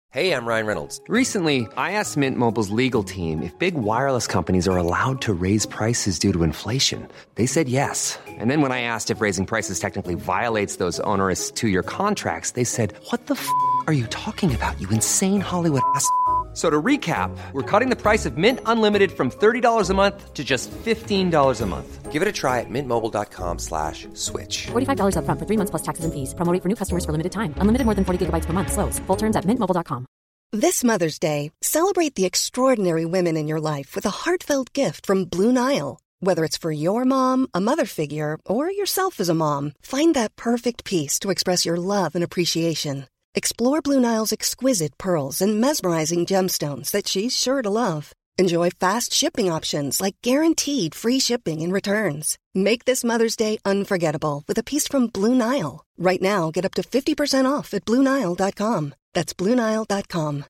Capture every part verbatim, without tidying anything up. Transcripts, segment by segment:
Hey, I'm Ryan Reynolds. Recently, I asked Mint Mobile's legal team if big wireless companies are allowed to raise prices due to inflation. They said yes. And then when I asked if raising prices technically violates those onerous two-year contracts, they said, "What the f*** are you talking about, you insane Hollywood ass?" So to recap, we're cutting the price of Mint Unlimited from thirty dollars a month to just fifteen dollars a month. Give it a try at mintmobile.com slash switch. forty-five dollars up front for three months plus taxes and fees. Promo rate for new customers for limited time. Unlimited more than forty gigabytes per month. Slows full terms at mint mobile dot com. This Mother's Day, celebrate the extraordinary women in your life with a heartfelt gift from Blue Nile. Whether it's for your mom, a mother figure, or yourself as a mom, find that perfect piece to express your love and appreciation. Explore Blue Nile's exquisite pearls and mesmerizing gemstones that she's sure to love. Enjoy fast shipping options like guaranteed free shipping and returns. Make this Mother's Day unforgettable with a piece from Blue Nile. Right now, get up to fifty percent off at blue nile dot com. That's blue nile dot com.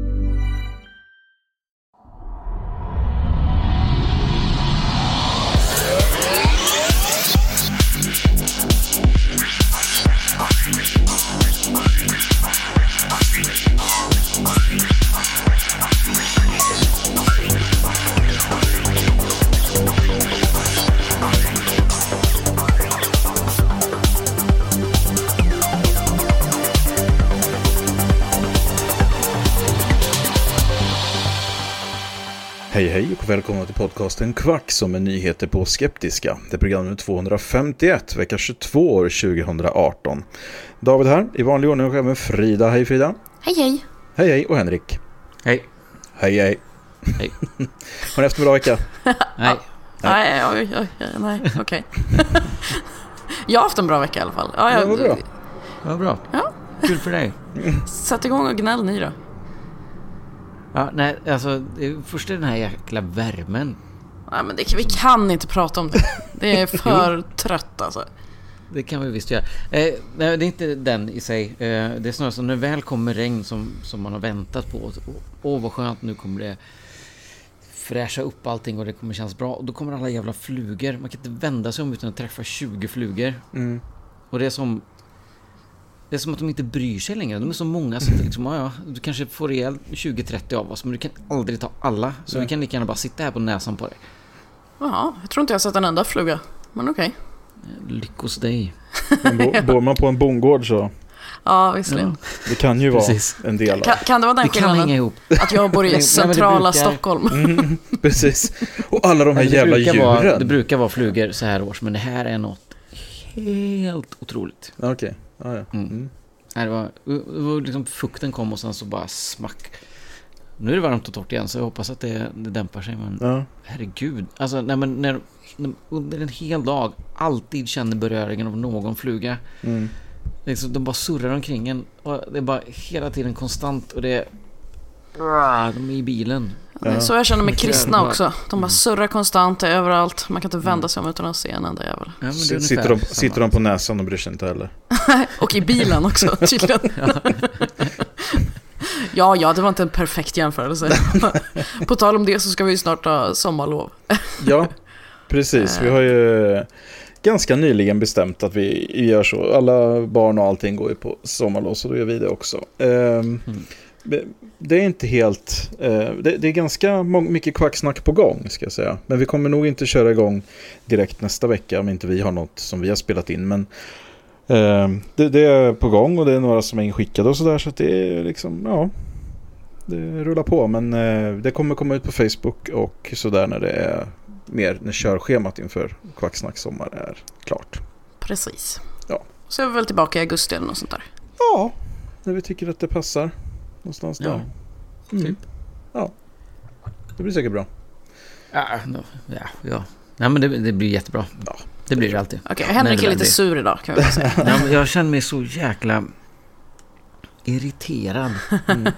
Hej hej och välkomna till podcasten Kvack som är nyheter på Skeptiska. Det är program nummer tvåhundrafemtioett, vecka tjugotvå år tjugohundraarton. David här, i vanlig ordning och även Frida. Hej Frida. Hej hej. Hej hej och Henrik. Hej. Hej hej. Hej. Har ni haft en bra vecka? Nej. Nej, oj, oj, oj, nej, okej. Jag har haft en bra vecka i alla fall. Ja, jag, det var bra. Det var bra. Ja. Kul för dig. Sätt igång och gnäll ni då. Ja, nej, alltså först är den här jäkla värmen. Nej, men det, vi kan inte prata om det. Det är för trött alltså. Det kan vi visst göra. Eh, nej, det är inte den i sig. Eh, det är snarare så när det väl kommer regn som, som man har väntat på. Åh, oh, vad skönt, nu kommer det fräscha upp allting och det kommer kännas bra. Och då kommer alla jävla flugor. Man kan inte vända sig om utan att träffa tjugo flugor. Mm. Och det är som... Det är som att de inte bryr sig längre. De är så många så att liksom, ja, ja, du kanske får ihjäl tjugo trettio av oss, men du kan aldrig ta alla. Så Nej. vi kan lika gärna bara sitta här på näsan på dig. Ja, jag tror inte jag har sett en enda fluga. Men okej. Okay. Lyckos dig. Bor, bor man på en bondgård så... Ja, visserligen. Ja, det kan ju Precis. vara en del av. Kan, kan det vara den det kan hänga ihop. Att jag bor i centrala brukar... Stockholm? Mm, precis. Och alla de här det jävla djuren. Vara, det brukar vara flugor så här års, men det här är något helt otroligt. Okej, okay. ah, ja. Mm. Mm. Det var, det var liksom fukten kom och sen så bara smack. Nu är det varmt och torrt igen så jag hoppas att det, det dämpar sig, men ja. Herregud. Alltså när man när, när, under en hel dag alltid känner beröringen av någon fluga. Mm. Liksom, de bara surrar omkring en och det är bara hela tiden konstant och det är de är i bilen. Ja. Så jag känner med kristna också. De bara surrar konstant överallt. Man kan inte vända sig om utan att se en enda jävel. Ja, sitter, de, sitter de på näsan och bryr sig inte heller? Och i bilen också, tydligen. Ja. ja, ja, det var inte en perfekt jämförelse. På tal om det så ska vi ju snart ha sommarlov. Ja, precis. Vi har ju ganska nyligen bestämt att vi gör så. Alla barn och allting går ju på sommarlov, så då gör vi det också. Um, mm. Det är inte helt eh, det, det är ganska må- mycket kvacksnack på gång, ska jag säga. Men vi kommer nog inte köra igång direkt nästa vecka om inte vi har något som vi har spelat in. Men eh, det, det är på gång och det är några som är inskickade och sådär. Så att det är liksom, ja, det rullar på. Men eh, det kommer komma ut på Facebook och sådär när det är mer, när körschemat inför kvacksnack sommar är klart. Precis. Ja. Så är vi väl tillbaka i augusti eller något sånt där. Ja, när vi tycker att det passar. Någonstans där. Ja, mm. typ. Ja, det blir säkert bra. Ja, ja, ja. Nej, men det, det blir jättebra. Ja, det blir det alltid. Okej, okay, Henrik är lite sur idag, kan vi bara säga. Ja, men jag känner mig så jäkla irriterad. Mm.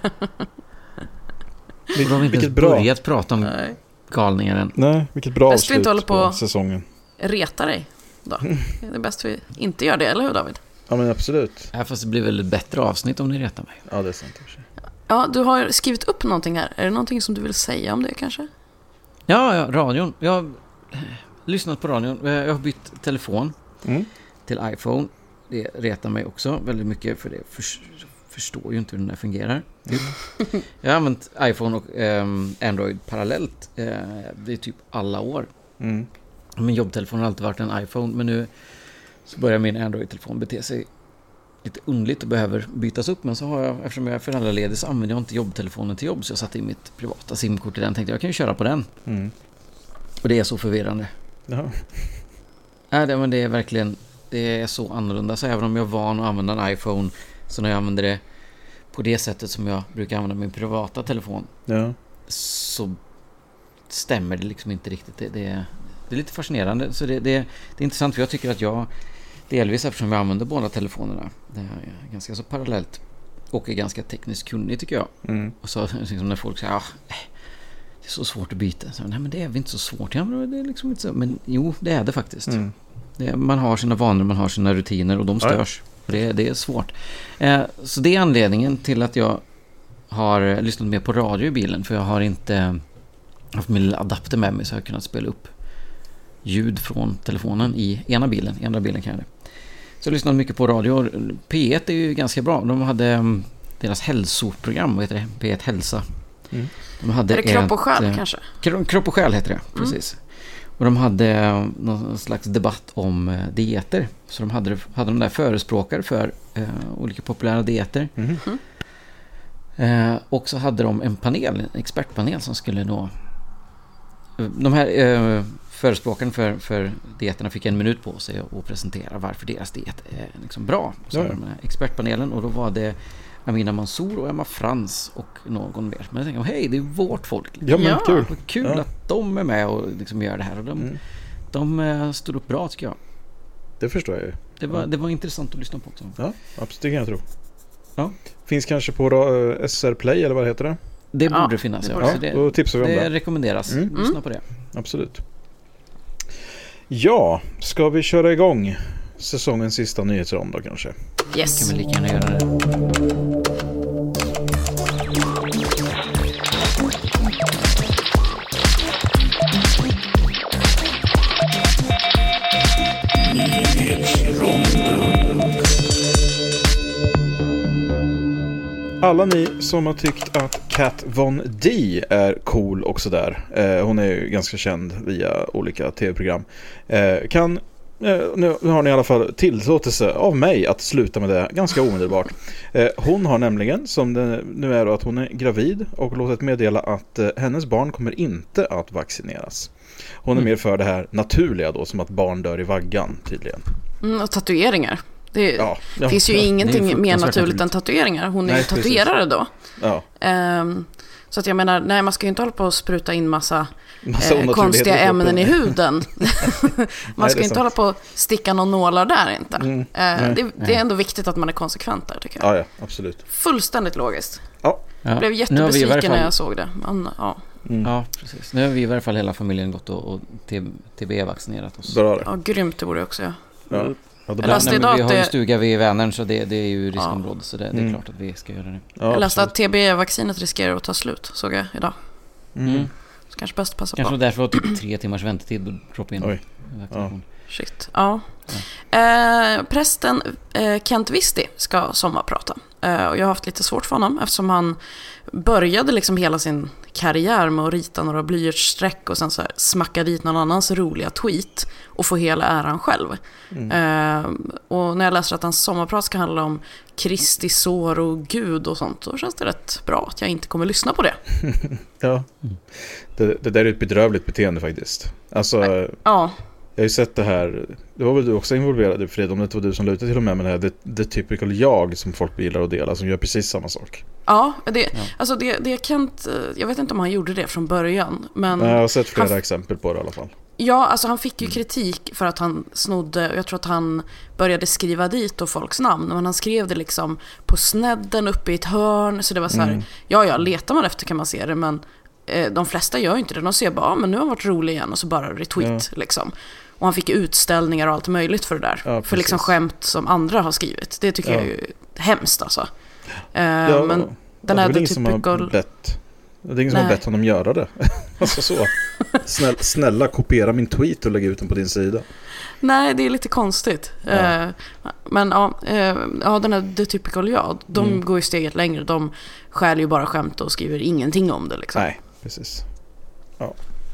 Och de har inte ens börjat prata om Nej. galningen. Nej, vilket bra bäst avslut på, på säsongen. Reta dig då. Det är bäst vi inte gör det, eller hur David? Ja, men absolut. Ja, fast det blir väl ett bättre avsnitt om ni retar mig. Ja, det är sant. Ja, du har skrivit upp någonting här. Är det någonting som du vill säga om det kanske? Ja, ja, radion. Jag har lyssnat på radion. Jag har bytt telefon mm. till iPhone. Det retar mig också väldigt mycket för det för, förstår ju inte hur den där fungerar. Jag har använt iPhone och eh, Android parallellt. Eh, det är typ alla år. Mm. Min jobbtelefon har alltid varit en iPhone, men nu så börjar min Android-telefon bete sig lite underligt och behöver bytas upp. Men så har jag, eftersom jag är föräldraledig, så använder jag inte jobbtelefonen till jobb, så jag satte in mitt privata simkort i den. Tänkte jag kan ju köra på den. Mm. Och det är så förvirrande. Jaha. Nej, det, men det är verkligen, det är så annorlunda. Så även om jag är van att använda en iPhone, så när jag använder det på det sättet som jag brukar använda min privata telefon, Ja. så stämmer det liksom inte riktigt. Det, det, är, det är lite fascinerande. Så det, det, det är intressant, för jag tycker att jag, delvis eftersom jag använder båda telefonerna, det är ganska så parallellt och är ganska tekniskt kunnig, tycker jag. Mm. Och så liksom när folk säger ah, det är så svårt att byta. Så, nej, men det är väl inte så svårt. Ja, men det är liksom inte så. Men jo, det är det faktiskt. Mm. Det, man har sina vanor, man har sina rutiner och de störs. Ja. Det, det är svårt. Eh, så det är anledningen till att jag har lyssnat mer på radio i bilen, för jag har inte haft min adapter med mig, så jag har kunnat spela upp ljud från telefonen i ena bilen. I andra bilen kan jag det. Så jag lyssnade mycket på radio. P ett är ju ganska bra. De hade um, deras hälsoprogram, vad heter det? P ett Hälsa. Mm. De hade är det Kropp och själ ett, kanske? Kropp och själ heter det, precis. Mm. Och de hade uh, någon slags debatt om uh, dieter. Så de hade, hade de där förespråkare för uh, olika populära dieter. Mm. Uh, och så hade de en panel, en expertpanel som skulle då... Uh, de här... Uh, förespråkaren för, för dieterna fick en minut på sig att presentera varför deras diet är liksom bra. Så ja, ja. De expertpanelen, och då var det Amina Mansour och Emma Frans och någon mer. Men jag tänkte, hej, det är vårt folk. Ja, men ja, kul. Kul ja. att de är med och liksom gör det här. Och de, mm. de stod upp bra, tycker jag. Det förstår jag ju. Det var, ja. det var intressant att lyssna på också. Ja, absolut, det kan jag tro. Ja. Finns kanske på uh, S R Play, eller vad heter det? Det ja, borde finnas, det ja. borde. Så det, då tipsar vi om det. Det rekommenderas. Mm. Lyssna på det. Absolut. Ja, ska vi köra igång säsongens sista nyhetsrond då kanske? Yes. Kan vi lika gärna göra det. Alla ni som har tyckt att Kat Von D är cool och sådär, eh, hon är ju ganska känd via olika tv-program, eh, kan, eh, nu har ni i alla fall tillåtelse av mig att sluta med det ganska omedelbart. Eh, hon har nämligen, som det nu är då, att hon är gravid och låtit meddela att eh, hennes barn kommer inte att vaccineras. Hon är mm. mer för det här naturliga då, som att barn dör i vaggan tydligen. Mm, och tatueringar. Det ja, ja, finns ju ja, ingenting mer naturligt, naturligt än tatueringar. Hon är ju tatuerare då. Ja. Um, så att jag menar, nej, man ska ju inte hålla på att spruta in massa, massa eh, konstiga ämnen i huden. Man nej, ska ju inte hålla på att sticka någon nålar där inte. Mm, uh, det, det är ändå viktigt att man är konsekvent där, tycker jag. Ja, ja, absolut. Fullständigt logiskt. Ja. Jag blev jättebesviken fall... när jag såg det. Men, ja. Mm. Ja, precis. Nu har vi i varje fall hela familjen gått och, och T B-vaccinerat oss. Bra det. Ja, grymt det borde jag också, ja. Ja. Ja, jag läste idag vi har ju stuga vid Vänern, så det, det är ju riskområde, ja. Så det, det är mm. klart att vi ska göra det. Ja, jag läste att T B-vaccinet riskerar att ta slut, såg jag idag. Mm. Så kanske bäst passa kanske på. Kanske därför var typ tre timmars väntetid att droppa in. Oj. Ja. Shit. Ja. Ja. Eh, prästen eh, Kent Visti ska sommarprata. Eh, och jag har haft lite svårt för honom eftersom han började liksom hela sin karriär med att rita några blyertssträck och sen så här smacka dit någon annans roliga tweet och få hela äran själv. Mm. Eh, och när jag läser att hans sommarprat ska handla om Kristi sår och Gud och sånt, så känns det rätt bra att jag inte kommer lyssna på det. Ja, det, det där är ett bedrövligt beteende faktiskt. Alltså, ja. Jag har ju sett det här, det var väl du också involverad i, Fred, om det var du som lutade till och med med det här, det, det typical jag som folk gillar att dela, som gör precis samma sak. Ja, det, ja. Alltså det, det Kent, jag vet inte om han gjorde det från början, men... Jag har sett flera han, exempel på det i alla fall. Ja, alltså han fick ju kritik för att han snodde, jag tror att han började skriva dit och folks namn, men han skrev det liksom på snedden uppe i ett hörn, så det var så här, mm. ja, ja, letar man efter kan man se det, men eh, de flesta gör inte det, de ser bara, ja, men nu har han varit rolig igen, och så bara retweet, ja. Liksom. Och han fick utställningar och allt möjligt för det där, ja, för liksom skämt som andra har skrivit. Det tycker ja. jag är ju hemskt alltså. Eh, ja, men den ja, är det är typical... bett. Det är ingen som har bett honom göra det. Alltså så. Snälla, snälla kopiera min tweet och lägg ut den på din sida. Nej, det är lite konstigt. Ja. Uh, men ja, uh, ja, den här The Typical Jag, de mm. går ju steget längre. De skär ju bara skämt och skriver ingenting om det. Liksom. Nej, precis. Ja.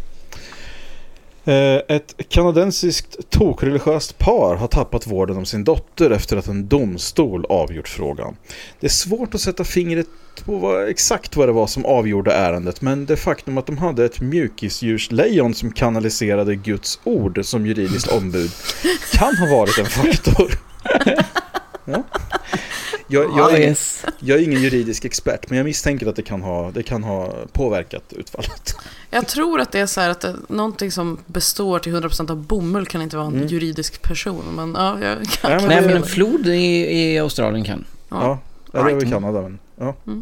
Ett kanadensiskt tokreligiöst par har tappat vården om sin dotter efter att en domstol avgjort frågan. Det är svårt att sätta fingret på vad, exakt vad det var som avgjorde ärendet, men det faktum att de hade ett mjukisdjurslejon som kanaliserade Guds ord som juridiskt ombud kan ha varit en faktor. Ja. Jag, jag, är ingen, jag är ingen juridisk expert, men jag misstänker att det kan ha, det kan ha påverkat utfallet. Jag tror att det är så här att det, någonting som består till hundra procent av bomull kan inte vara en mm. juridisk person. Men, ja, jag kan, Nej, men, Nej, men en flod i, i Australien kan. Ja, ja eller right. i Kanada. Men, ja. Mm.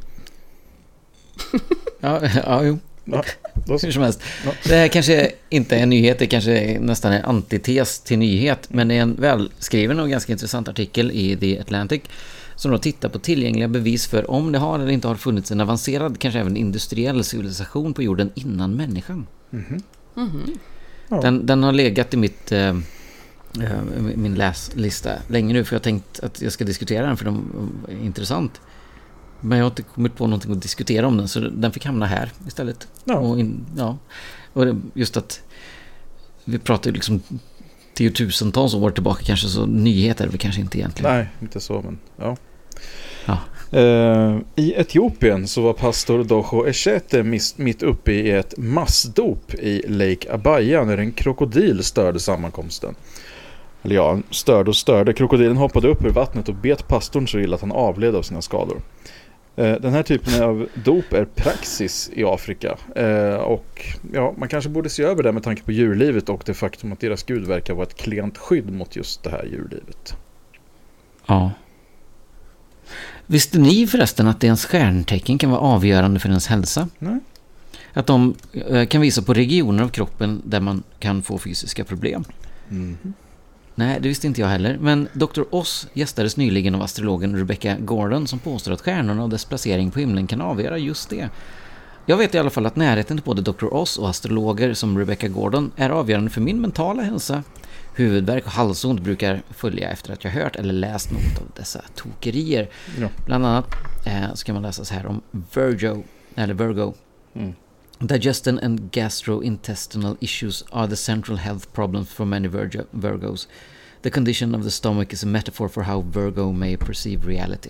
ja, ja, jo. Ja, hur som helst. Ja. Det här kanske inte är en nyhet, det kanske är nästan en antites till nyhet, men det är en välskriven och ganska intressant artikel i The Atlantic som då tittar på tillgängliga bevis för om det har eller inte har funnits en avancerad, kanske även industriell civilisation på jorden innan människan. Mm-hmm. Mm-hmm. Ja. Den, den har legat i mitt äh, min läslista länge nu, för jag har tänkt att jag ska diskutera den för den är intressant. Men jag har inte kommit på någonting att diskutera om den, så den fick hamna här istället. Ja. Och, in, ja. och just att vi pratar ju liksom tiotusentals år tillbaka kanske, så nyheter är det kanske inte egentligen. Nej, inte så, men ja. ja. Uh, I Etiopien så var pastor Dojo Eshete miss, mitt uppe i ett massdop i Lake Abaya när en krokodil störde sammankomsten. Eller ja, störde och störde. Krokodilen hoppade upp ur vattnet och bet pastorn så illa att han avled av sina skador. Den här typen av dop är praxis i Afrika, och ja, man kanske borde se över det med tanke på djurlivet och det faktum att deras gud verkar vara ett klent skydd mot just det här djurlivet. Ja. Visste ni förresten att ens stjärntecken kan vara avgörande för ens hälsa? Nej. Att de kan visa på regioner av kroppen där man kan få fysiska problem. Mm. Nej, det visste inte jag heller. Men doktor Oz gästades nyligen av astrologen Rebecca Gordon som påstår att stjärnorna och dess placering på himlen kan avgöra just det. Jag vet i alla fall att närheten till både doktor Oz och astrologer som Rebecca Gordon är avgörande för min mentala hälsa. Huvudvärk och halsont brukar följa efter att jag hört eller läst något av dessa tokerier. Ja. Bland annat eh, ska man läsa så här om Virgo, eller Virgo. Mm. Digestion and gastrointestinal issues are the central health problems for many Virgo- Virgos. The condition of the stomach is a metaphor for how Virgo may perceive reality.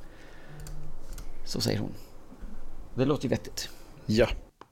Så säger hon. Det låter ju vettigt. Ja.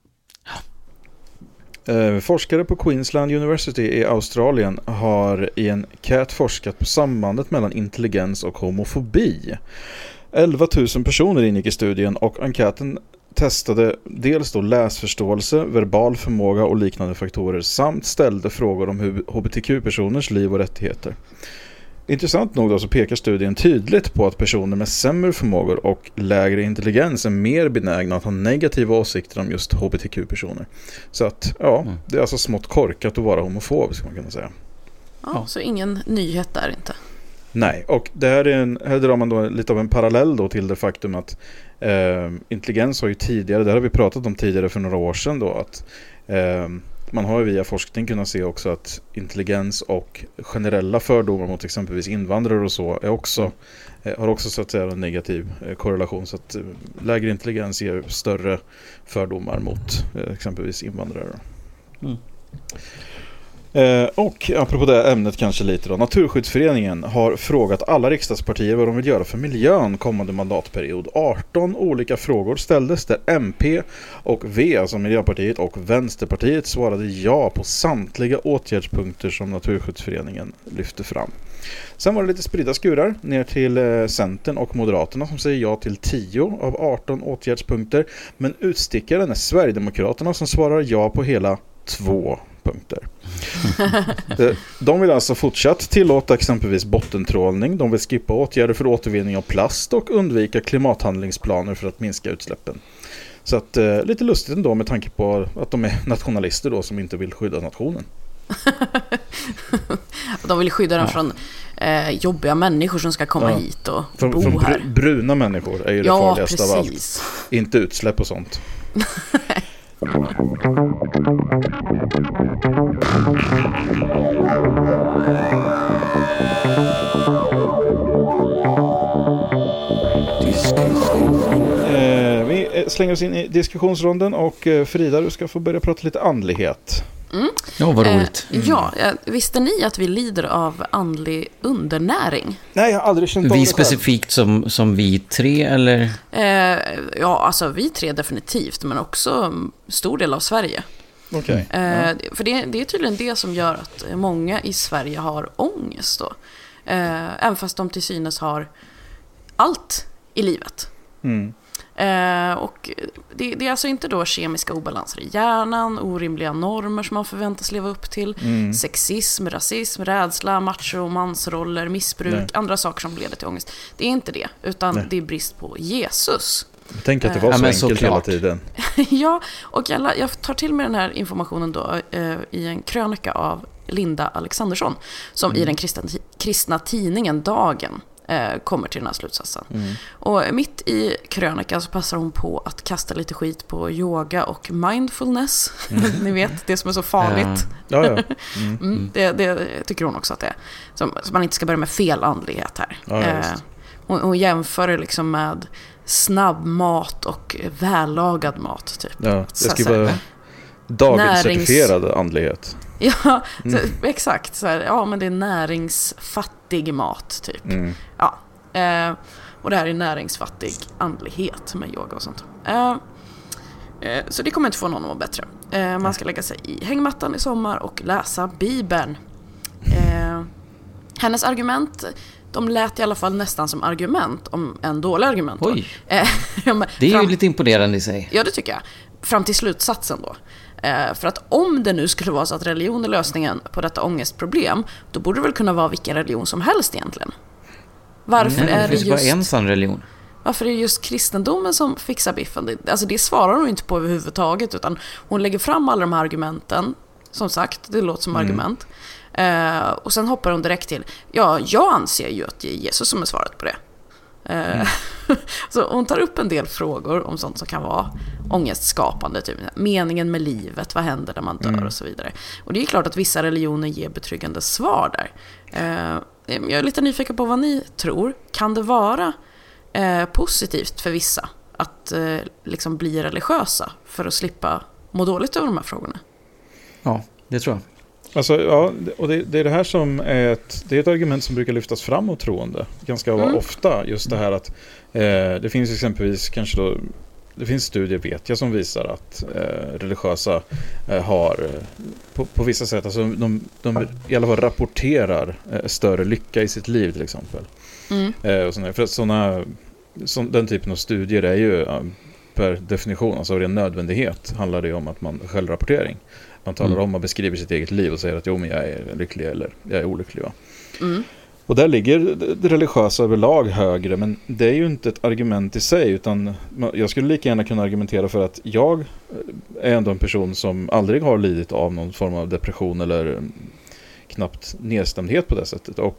Eh, forskare på Queensland University i Australien har i en enkät forskat på sambandet mellan intelligens och homofobi. elva tusen personer ingick i studien och enkäten testade dels då läsförståelse, verbal förmåga och liknande faktorer samt ställde frågor om H B T Q-personers liv och rättigheter. Intressant nog då så pekar studien tydligt på att personer med sämre förmågor och lägre intelligens är mer benägna att ha negativa åsikter om just H B T Q-personer. Så att, ja, mm. det är alltså smått korkat att vara homofob, ska man kunna säga. Ja, ja. Så ingen nyhet där inte. Nej, och det här, är en, här drar man då lite av en parallell då till det faktum att eh, intelligens har ju tidigare, det har vi pratat om tidigare för några år sedan då, att eh, man har ju via forskning kunnat se också att intelligens och generella fördomar mot exempelvis invandrare och så är också, eh, har också så att säga en negativ eh, korrelation, så att eh, lägre intelligens ger större fördomar mot eh, exempelvis invandrare. Mm. Eh, och apropå det ämnet kanske lite då, Naturskyddsföreningen har frågat alla riksdagspartier vad de vill göra för miljön kommande mandatperiod. arton olika frågor ställdes där M P och V, alltså Miljöpartiet och Vänsterpartiet, svarade ja på samtliga åtgärdspunkter som Naturskyddsföreningen lyfte fram. Sen var det lite spridda skurar ner till eh, Centern och Moderaterna som säger ja till tio av arton åtgärdspunkter, men utstickaren är Sverigedemokraterna som svarar ja på hela två punkter. De vill alltså fortsatt tillåta exempelvis bottentrålning. De vill skippa åtgärder för återvinning av plast och undvika klimathandlingsplaner för att minska utsläppen. Så att, eh, lite lustigt ändå med tanke på att de är nationalister då som inte vill skydda nationen. De vill skydda den ja. från eh, jobbiga människor som ska komma ja. hit och från, bo från här. Br- bruna människor är ju det ja, farligaste precis. av allt. Inte utsläpp och sånt. Eh, vi slänger oss in i diskussionsronden och eh, Frida, du ska få börja prata lite andlighet. Mm. Ja, vad roligt. Eh, ja, visste ni att vi lider av andlig undernäring? Nej, jag har aldrig känt av Vi det specifikt som, som vi tre, eller? Eh, ja, alltså vi tre definitivt, men också stor del av Sverige. Okej. Eh, Ja. För det, det är tydligen det som gör att många i Sverige har ångest då. Eh, även fast de till synes har allt i livet. Mm. Eh, och det, det är alltså inte då kemiska obalanser i hjärnan, orimliga normer som man förväntas leva upp till, Mm. sexism, rasism, rädsla, macho, mansroller, missbruk, Nej. andra saker som leder till ångest. Det är inte det, utan Nej. det är brist på Jesus. Tänk att det var Ja, så men enkelt hela såklart. tiden. Ja, och jag, jag tar till mig den här informationen då eh, i en krönika av Linda Alexandersson, som Mm. i den kristna, kristna tidningen Dagen eh, kommer till den här slutsatsen. Mm. Och mitt i krönikan så passar hon på att kasta lite skit på yoga och mindfulness. Ni vet, det som är så farligt. Ja, ja. Mm. Mm, det, det tycker hon också att det är. Så, så man inte ska börja med fel andlighet här. Ja, ja, visst. eh, hon, hon jämför det liksom med snabb mat och vällagad mat typ. Ja, det Så- ska så- vara dagens närings- certifierad andlighet. Ja, Mm. så, exakt. Så här, ja, men det är näringsfattig mat typ. Mm. Ja, eh, och det här är näringsfattig andlighet med yoga och sånt. Eh, eh, så det kommer inte få någon att må bättre. Eh, man ska lägga sig i hängmattan i sommar och läsa Bibeln. Eh, hennes argument, de lät i alla fall nästan som argument, om en dålig argument. då. Oj. Eh, ja, men Det är fram- ju lite imponerande i sig. Ja, det tycker jag. Fram till slutsatsen då. Eh, för att om det nu skulle vara så att religion är lösningen på detta ångestproblem, då borde det väl kunna vara vilken religion som helst egentligen. Varför, Nej, det är, det finns ju bara just, en sann religion. varför är det just kristendomen som fixar biffen? Det, alltså det svarar hon inte på överhuvudtaget, utan hon lägger fram alla de här argumenten. Som sagt, det låter som Mm. argument. Eh, och sen hoppar hon direkt till, ja, jag anser ju att det är Jesus som är svaret på det. Eh, Mm. Så hon tar upp en del frågor om sånt som kan vara ångestskapande, typ meningen med livet, vad händer när man dör Mm. och så vidare. Och det är klart att vissa religioner ger betryggande svar där. Eh, jag är lite nyfiken på vad ni tror. Kan det vara eh, positivt för vissa att eh, liksom bli religiösa för att slippa må dåligt över de här frågorna? Ja, det tror jag. Alltså, ja, och det, det är det här som är ett, det är ett argument som brukar lyftas fram av troende ganska Mm. ofta, just det här att eh, det finns exempelvis kanske då, det finns studier vet jag som visar att eh, religiösa eh, har eh, på, på vissa sätt, alltså de, de i alla fall rapporterar eh, större lycka i sitt liv till exempel. Mm. Eh, och såna, för att såna, sån, den typen av studier är ju eh, per definition, alltså ren nödvändighet, handlar det om att man självrapportering. Man talar Mm. om och beskriver sitt eget liv och säger att jo, men jag är lycklig eller jag är olycklig. Va? Mm. Och där ligger det religiösa överlag högre, men det är ju inte ett argument i sig, utan jag skulle lika gärna kunna argumentera för att jag är ändå en person som aldrig har lidit av någon form av depression eller knappt nedstämdhet på det sättet. Och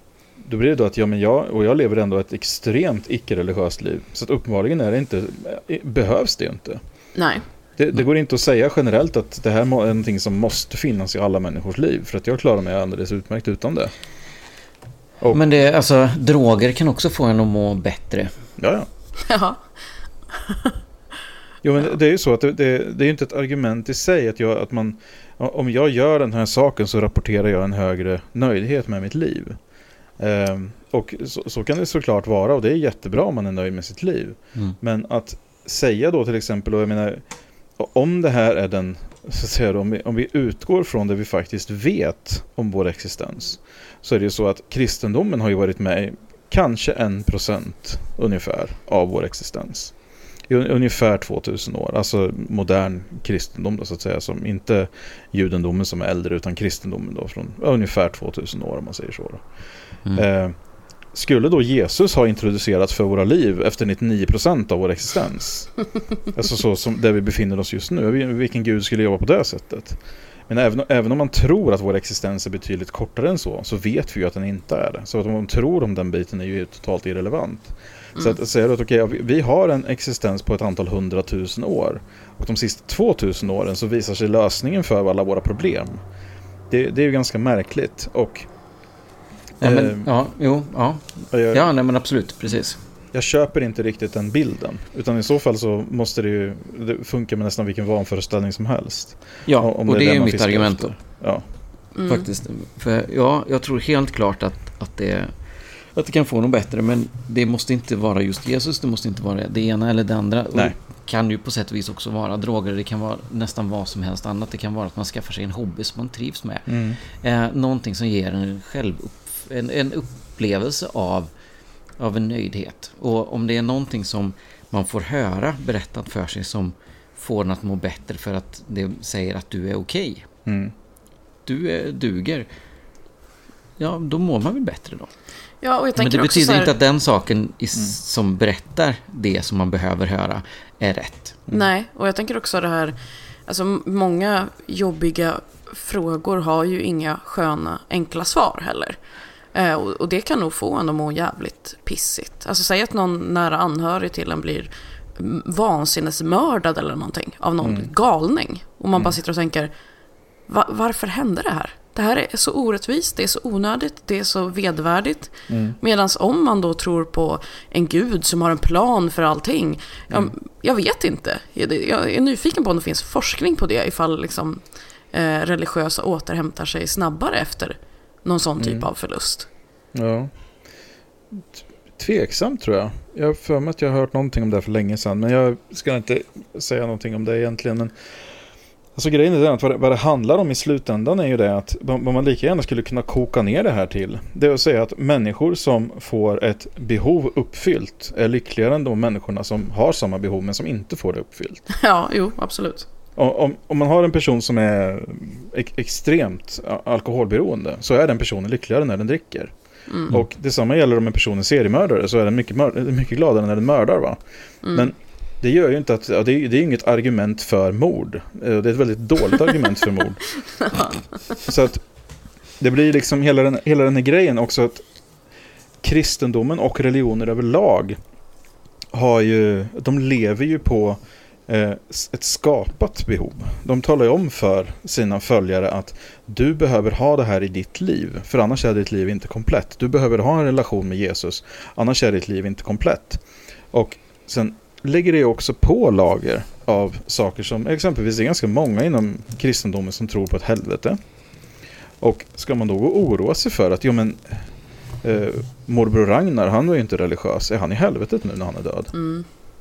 då blir det då att ja, men jag, och jag lever ändå ett extremt icke-religiöst liv. Så att uppenbarligen är det inte, behövs det inte. Nej. Det, det går inte att säga generellt att det här är någonting som måste finnas i alla människors liv. För att jag klarar mig alldeles utmärkt utan det. Och, Men det, alltså, droger kan också få en att må bättre. ja, ja. Ja. Jo, men det är ju så att det, det, det är ju inte ett argument i sig att, jag, att man, om jag gör den här saken så rapporterar jag en högre nöjdhet med mitt liv. Ehm, och så, så kan det såklart vara, och det är jättebra om man är nöjd med sitt liv. Mm. Men att säga då till exempel, och jag menar, om det här är den, så att säga, om vi, om vi utgår från det vi faktiskt vet om vår existens, så är det ju så att kristendomen har ju varit med i kanske en procent ungefär av vår existens. I ungefär tvåtusen år, alltså modern kristendom då, så att säga, som inte judendomen som är äldre, utan kristendomen då från ja, ungefär tvåtusen år, om man säger så då. Mm. Eh, skulle då Jesus ha introducerats för våra liv efter nittionio procent av vår existens? Alltså så som där vi befinner oss just nu. Vilken Gud skulle jobba på det sättet? Men även, även om man tror att vår existens är betydligt kortare än så, så vet vi ju att den inte är det. Så att om man tror om den biten är ju totalt irrelevant. Mm. Så att säga att okej, okay, vi har en existens på ett antal hundratusen år. Och de sista tvåtusen åren så visar sig lösningen för alla våra problem. Det, det är ju ganska märkligt. Och ja, men, eh, ja, jo, ja. Jag, ja, nej men absolut, precis. Jag köper inte riktigt den bilden. Utan i så fall så måste det ju det funka med nästan vilken vanföreställning som helst. Ja, om och det, det är ju man mitt argument då. Ja. Mm. Faktiskt. För ja, jag tror helt klart att, att, det, att det kan få något bättre. Men det måste inte vara just Jesus. Det måste inte vara det ena eller det andra. Nej. Det kan ju på sätt och vis också vara droger. Det kan vara nästan vad som helst annat. Det kan vara att man skaffar sig en hobby som man trivs med. Mm. Eh, någonting som ger en själv en, en upplevelse av av en nöjdhet. Och om det är någonting som man får höra berättat för sig som får en att må bättre för att det säger att du är okej. Mm. Du är, duger. Ja, då mår man väl bättre då. Ja, och jag Men det också betyder så här... inte att den saken i, mm. som berättar det som man behöver höra är rätt. Mm. Nej, och jag tänker också det här, alltså många jobbiga frågor har ju inga sköna, enkla svar heller. Eh, och, och det kan nog få en att må jävligt pissigt. Alltså säg att någon nära anhörig till en blir vansinnesmördad eller någonting av någon mm. galning. Och man mm. bara sitter och tänker, Va- varför hände det här? Det här är så orättvist, det är så onödigt, det är så vedvärdigt. Mm. Medan om man då tror på en gud som har en plan för allting, mm. jag, jag vet inte. Jag, jag är nyfiken på om det finns forskning på det, ifall liksom, eh, religiösa återhämtar sig snabbare efter någon sån typ mm. av förlust. Ja. Tveksamt tror jag. Jag har för mig att jag har hört någonting om det för länge sedan, men jag ska inte säga någonting om det egentligen. Men alltså grejen är den att vad det, vad det handlar om i slutändan är ju det att vad man lika gärna skulle kunna koka ner det här till. Det är att säga att människor som får ett behov uppfyllt är lyckligare än de människorna som har samma behov men som inte får det uppfyllt. Ja, jo, absolut. Om, om man har en person som är ex- extremt alkoholberoende så är den personen lyckligare när den dricker. Mm. Och detsamma gäller om en person är seriemördare, så är den mycket, mör- mycket gladare när den mördar, va? Mm. Men det gör ju inte att, ja, det, är, det är inget argument för mord. Det är ett väldigt dåligt argument för mord. Så att det blir liksom hela den, hela den här grejen också, att kristendomen och religioner överlag har ju, de lever ju på eh, ett skapat behov. De talar ju om för sina följare att du behöver ha det här i ditt liv, för annars är ditt liv inte komplett. Du behöver ha en relation med Jesus, annars är ditt liv inte komplett. Och sen lägger det också på lager av saker som exempelvis är ganska många inom kristendomen som tror på ett helvete. Och ska man då gå och oroa sig för att jo men eh, morbror Ragnar, han var ju inte religiös, är han i helvetet nu när han är död? Mm.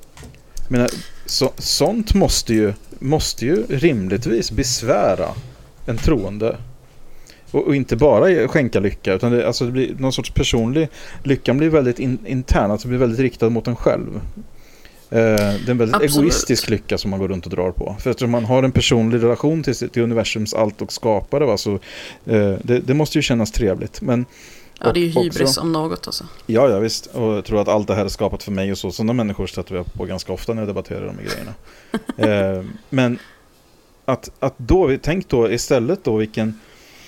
Men så, sånt måste ju, måste ju rimligtvis besvära en troende. Och, och inte bara skänka lycka, utan det, alltså det blir någon sorts personlig, lyckan blir väldigt in, intern, alltså blir väldigt riktad mot en själv. Det är en väldigt Absolut. egoistisk lycka som man går runt och drar på. För eftersom man har en personlig relation till, till universums allt och skapare, va, så, eh, det, det måste ju kännas trevligt. Men, ja, det är ju hybris också, om något. Alltså. Ja, ja, visst. Och jag tror att allt det här är skapat för mig och så. Sådana människor stöter vi på ganska ofta när jag debatterar de här grejerna. eh, men att, att då, tänk då istället då vilken,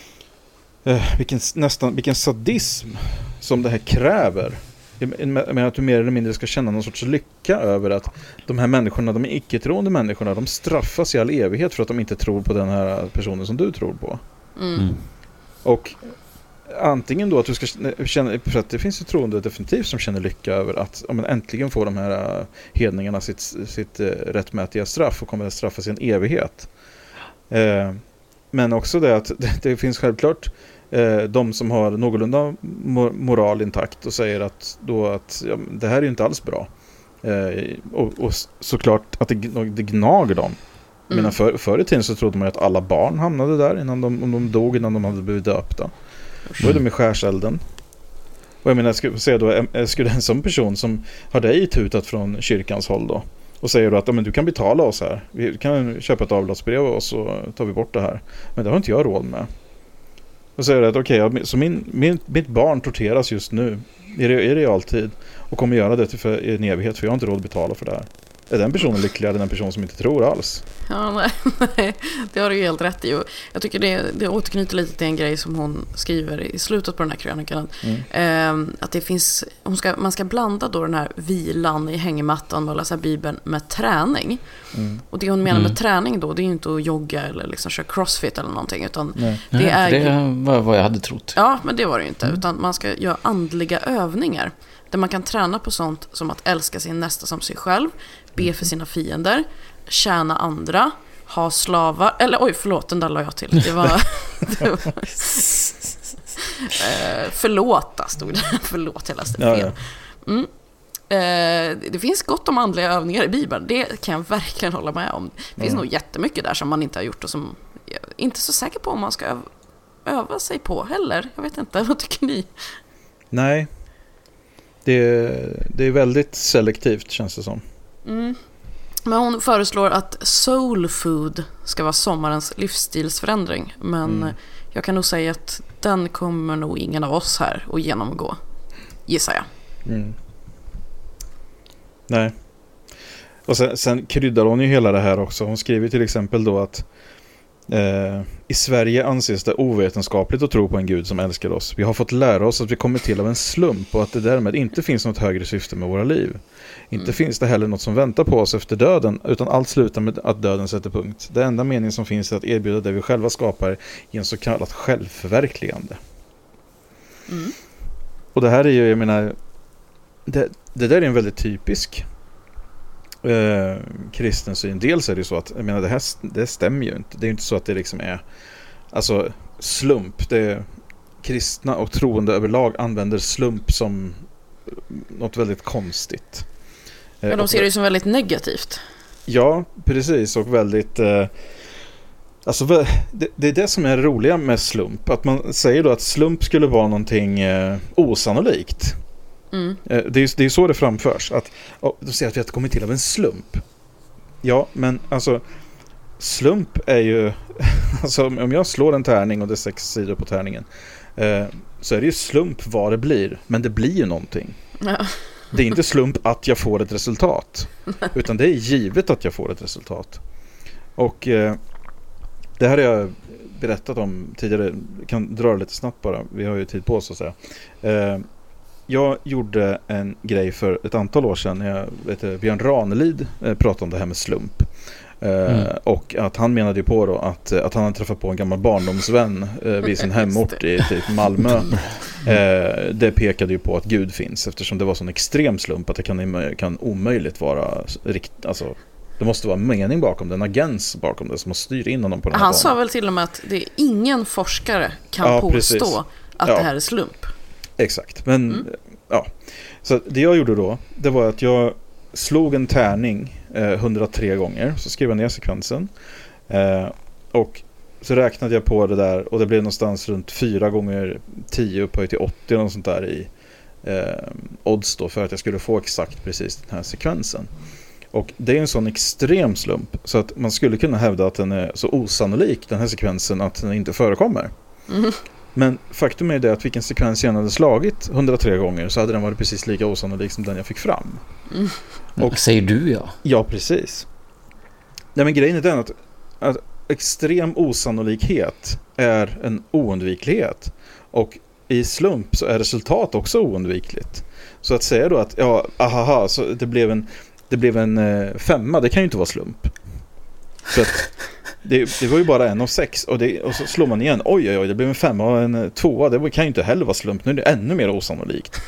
eh, vilken, nästan, vilken sadism som det här kräver. Men att du mer eller mindre ska känna någon sorts lycka över att de här människorna, de icke-troende människorna, de straffas i all evighet för att de inte tror på den här personen som du tror på. Mm. Och antingen då att du ska känna, för att det finns ju troende definitivt som känner lycka över att ja, men äntligen får de här hedningarna sitt, sitt rättmätiga straff och kommer att straffas i en evighet. Eh, men också det att det, det finns självklart de som har någorlunda moral intakt och säger att, då att ja, det här är ju inte alls bra. Eh, och, och såklart att det, det gnager dem. Mm. Men för, förr i tiden så trodde man ju att alla barn hamnade där innan de, om de dog innan de hade blivit döpta. Mm. Då är de i skärselden. Och jag menar, jag skulle säga då, skulle en sån person som har dig tutat från kyrkans håll då och säger då att ja, men du kan betala oss här. Vi kan köpa ett avlatsbrev och så tar vi bort det här. Men det har inte jag råd med. Och säger att okej, okay, så min, min, mitt barn torteras just nu i, i realtid och kommer göra det till för, i en evighet, för jag har inte råd att betala för det här. Är den personen lyckligare än den person som inte tror alls? Ja, nej, nej, det har du ju helt rätt i. Jag tycker det, det återknyter lite till en grej som hon skriver i slutet på den här krönikan. Mm. Eh, att det finns, hon ska, man ska blanda då den här vilan i hängmattan med att läsa Bibeln med träning. Mm. Och det hon menar med mm. träning då, det är ju inte att jogga eller liksom köra crossfit eller någonting. Utan nej. det, nej, är, det var vad jag hade trott. Ja, men det var det ju inte. Mm. Utan man ska göra andliga övningar. Där man kan träna på sånt som att älska sin nästa som sig själv, be för sina fiender, tjäna andra, ha slavar, eller oj förlåt, den där la jag till. Det var, det var eh, förlåta stod det. Förlåt, jag läste fel. Ja, ja. Mm. Eh, det finns gott om andliga övningar i Bibeln. Det kan jag verkligen hålla med om. Det finns mm. nog jättemycket där som man inte har gjort och som jag är inte så säker på om man ska öva, öva sig på heller. Jag vet inte, vad tycker ni? Nej. Det, det är väldigt selektivt, känns det som. Mm. Men hon föreslår att soul food ska vara sommarens livsstilsförändring. Men mm. jag kan nog säga att den kommer nog ingen av oss här att genomgå, gissar jag. Mm. Nej. Och sen, sen kryddar hon ju hela det här också. Hon skriver till exempel då att Eh, i Sverige anses det ovetenskapligt att tro på en gud som älskar oss. Vi har fått lära oss att vi kommer till av en slump och att det därmed inte finns något högre syfte med våra liv. Inte mm. finns det heller något som väntar på oss efter döden, utan allt slutar med att döden sätter punkt. Det enda mening som finns är att erbjuda det vi själva skapar i en så kallat självförverkligande. Mm. Och det här är ju, jag menar, det, det där är en väldigt typisk Eh, kristen syn. Dels är det så att jag menar, det här det stämmer ju inte. Det är ju inte så att det liksom är alltså slump. Det är, kristna och troende överlag använder slump som något väldigt konstigt. Eh, Men de ser det ju som väldigt negativt. Ja, precis. Och väldigt eh, alltså det, det är det som är det roliga med slump. Att man säger då att slump skulle vara någonting eh, osannolikt. Mm. Det är det är så det framförs att oh, de säger att vi har kommit till av en slump. Ja, men alltså slump är ju alltså om jag slår en tärning och det är sex sidor på tärningen eh, så är det ju slump vad det blir, men det blir ju någonting. Ja. Det är inte slump att jag får ett resultat, utan det är givet att jag får ett resultat. Och eh, det här har jag berättat om tidigare. Jag kan dra det lite snabbt bara. Vi har ju tid på oss så att säga. Eh, Jag gjorde en grej för ett antal år sedan. Jag vet, Björn Ranelid pratade om det här med slump. Mm. Eh, och att han menade ju på då att, att han hade träffat på en gammal barndomsvän eh, vid sin hemort i typ Malmö. Eh, det pekade ju på att Gud finns, eftersom det var sån extrem slump att det kan, kan omöjligt vara rikt, alltså, det måste vara mening bakom det, en agens bakom det som styr in honom på den här Han banan. sa väl till och med att det är ingen forskare kan ja, påstå precis. att ja. det här är slump. Exakt, men mm. ja. Så det jag gjorde då, det var att jag slog en tärning eh, hundratre gånger. Så skrev jag ner sekvensen. Eh, och så räknade jag på det där. Och det blev någonstans runt fyra gånger tio upphöjt till åttio och sånt där i eh, odds då. För att jag skulle få exakt precis den här sekvensen. Och det är en sån extrem slump. Så att man skulle kunna hävda att den är så osannolik, den här sekvensen, att den inte förekommer. Mm. Men faktum är det att vilken sekvens jag hade slagit hundratre gånger så hade den varit precis lika osannolik som den jag fick fram. Mm. Och säger du ja? Ja, precis. Nej, men grejen är den att, att extrem osannolikhet är en oundviklighet. Och i slump så är resultat också oundvikligt. Så att säga då att ja, ahaha, så det blev en, det blev en eh, femma, det kan ju inte vara slump. Så att Det, det var ju bara en av sex och, det, och så slår man igen. Oj, oj, oj, det blev en femma och en tvåa. Det kan ju inte heller vara slump. Nu är det ännu mer osannolikt.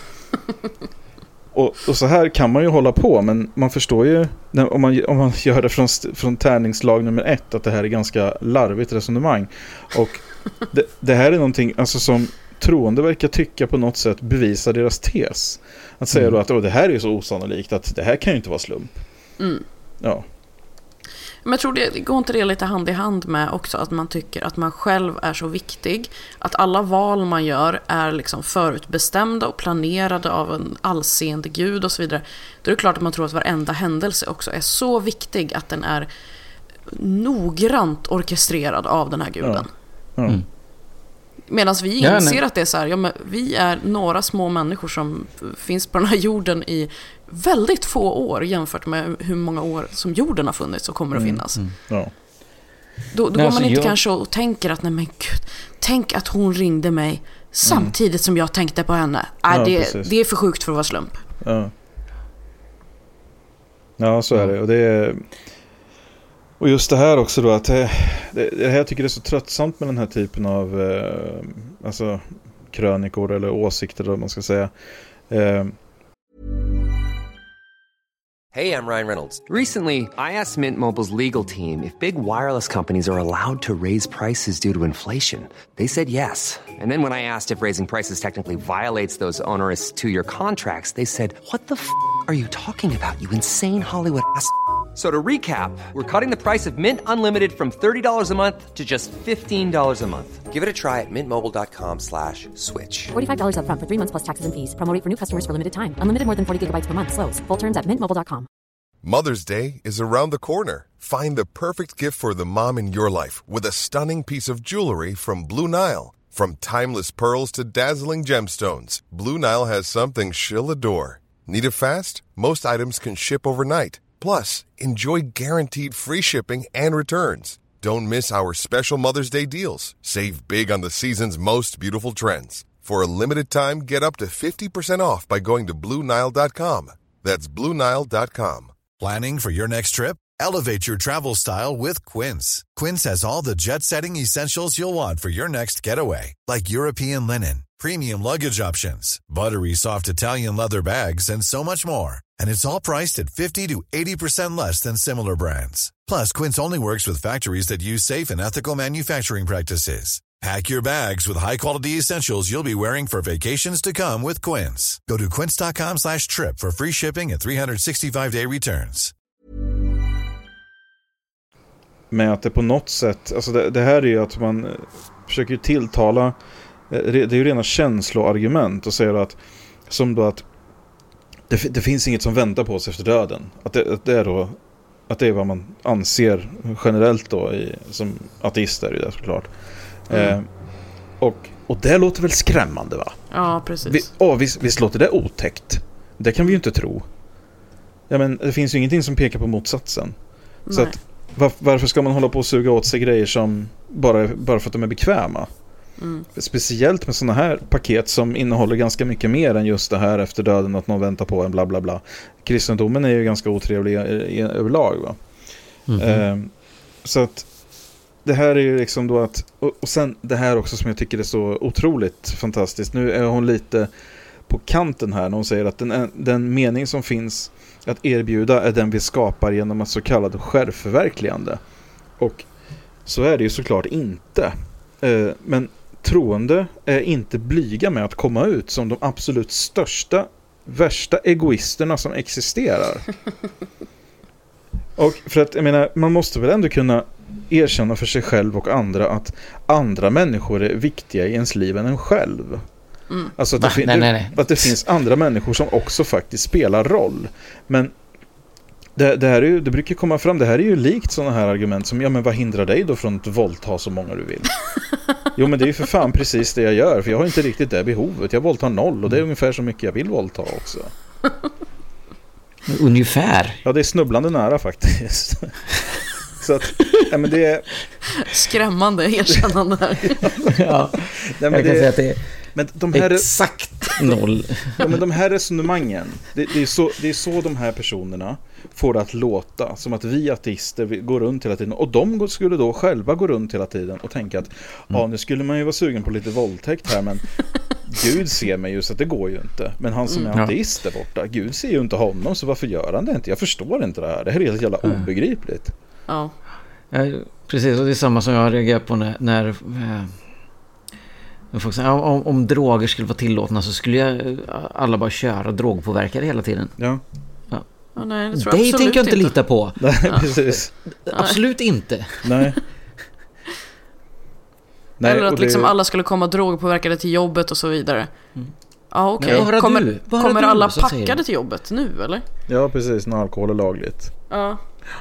och, och så här kan man ju hålla på. Men man förstår ju när, om, man, om man gör det från, från tärningslag nummer ett att det här är ganska larvigt resonemang. Och det, det här är någonting alltså, som troende verkar tycka på något sätt bevisar deras tes. Att säga mm. då att oh, det här är så osannolikt att det här kan ju inte vara slump. Mm. Ja. Men jag tror det går inte det lite hand i hand med också att man tycker att man själv är så viktig, att alla val man gör är liksom förutbestämda och planerade av en allseende gud och så vidare. Då är det klart att man tror att varenda händelse också är så viktig att den är noggrant orkestrerad av den här guden. Ja. Ja. Mm. Medan vi inser ja, att det är så här, ja, men vi är några små människor som finns på den här jorden i väldigt få år jämfört med hur många år som jorden har funnits och kommer att finnas. Mm, mm. Ja. Då, då nej, går alltså man inte jag... kanske och tänker att nej men gud, tänk att hon ringde mig samtidigt mm. som jag tänkte på henne. Äh, ja, det, det är för sjukt för att vara slump. Ja, ja så är det. Och det är... Och just det här också då, att det, det här jag tycker det är så tröttsamt med den här typen av eh, alltså krönikor eller åsikter eller vad man ska säga. Eh. Hey, I'm Ryan Reynolds. Recently, I asked Mint Mobile's legal team if big wireless companies are allowed to raise prices due to inflation. They said yes. And then when I asked if raising prices technically violates those onerous two-year contracts, they said, "What the f*** are you talking about, you insane Hollywood ass?" So to recap, we're cutting the price of Mint Unlimited from thirty dollars a month to just fifteen dollars a month. Give it a try at mintmobile.com slash switch. forty-five dollars up front for three months plus taxes and fees. Promo rate for new customers for limited time. Unlimited more than forty gigabytes per month. Slows full terms at mint mobile dot com. Mother's Day is around the corner. Find the perfect gift for the mom in your life with a stunning piece of jewelry from Blue Nile. From timeless pearls to dazzling gemstones, Blue Nile has something she'll adore. Need it fast? Most items can ship overnight. Plus, enjoy guaranteed free shipping and returns. Don't miss our special Mother's Day deals. Save big on the season's most beautiful trends. For a limited time, get up to fifty percent off by going to blue nile dot com. That's blue nile dot com. Planning for your next trip? Elevate your travel style with Quince. Quince has all the jet-setting essentials you'll want for your next getaway, like European linen, premium luggage options, buttery soft Italian leather bags, and so much more. And it's all priced at fifty to eighty percent less than similar brands. Plus, Quince only works with factories that use safe and ethical manufacturing practices. Pack your bags with high-quality essentials you'll be wearing for vacations to come with Quince. Go to quince.com slash trip for free shipping and three sixty-five day returns. Med att det på något sätt, alltså det, det här är ju att man försöker tilltala, det är ju rena känsloargument och säger att, som då att det, det finns inget som väntar på oss efter döden. Att det, att det är då, att det är vad man anser generellt då i, som ateister är det såklart. Mm. Eh, och, och det låter väl skrämmande, va? Ja, precis. Vi, åh, visst, visst låter det otäckt. Det kan vi ju inte tro. Ja, men det finns ju ingenting som pekar på motsatsen. Nej. Så att, var, varför ska man hålla på och suga åt sig grejer som bara, bara för att de är bekväma? Mm. Speciellt med såna här paket som innehåller ganska mycket mer än just det här efter döden, att någon väntar på en bla bla bla. Kristendomen är ju ganska otrevlig överlag, va? Mm-hmm. Eh, så att det här är ju liksom då att, och, och sen det här också som jag tycker är så otroligt fantastiskt. Nu är hon lite på kanten här när hon säger att den, den mening som finns att erbjuda är den vi skapar genom ett så kallat självförverkligande. Och så är det ju såklart inte. Eh, men troende är inte blyga med att komma ut som de absolut största, värsta egoisterna som existerar. Och för att, jag menar, man måste väl ändå kunna erkänna för sig själv och andra att andra människor är viktiga i ens liv än en själv. Mm. Alltså att det, fin- nej, nej, nej. att det finns andra människor som också faktiskt spelar roll. Men det, det här är ju, det brukar komma fram, det här är ju likt sådana här argument som, ja men vad hindrar dig då från att våldta så många du vill? Jo, men det är ju för fan precis det jag gör, för jag har inte riktigt det behovet. Jag våldtar noll och det är ungefär så mycket jag vill våldta också. Ungefär? Ja, det är snubblande nära faktiskt. Så att, ja, men det är skrämmande erkännande här. Ja, nej, men jag kan det, säga att det är men de här, exakt noll. Ja, men de här resonemangen, det, det, är så, det är så de här personerna får det att låta som att vi ateister vi går runt hela tiden, och de skulle då själva gå runt hela tiden och tänka att mm. ja, nu skulle man ju vara sugen på lite våldtäkt här, men Gud ser mig ju så att det går ju inte. Men han som är mm. ateist där borta, Gud ser ju inte honom, så varför gör han det inte? Jag förstår inte det här. Det här är helt jävla mm. obegripligt. Ja. Ja, precis, och det är samma som jag reagerar på när, när eh, folk säger, om, om droger skulle vara tillåtna så skulle jag alla bara köra drogpåverkade hela tiden. Ja. Ja. Ja, nej, det, det tänker jag inte lita på. Nej, ja. Precis. Absolut inte. Nej. Nej, eller att det... liksom alla skulle komma drogpåverkade till jobbet och så vidare. Mm. Ja, okej. Okay. Kommer, kommer du, alla packade till jobbet nu, eller? Ja, precis. När alkohol är lagligt. Ja.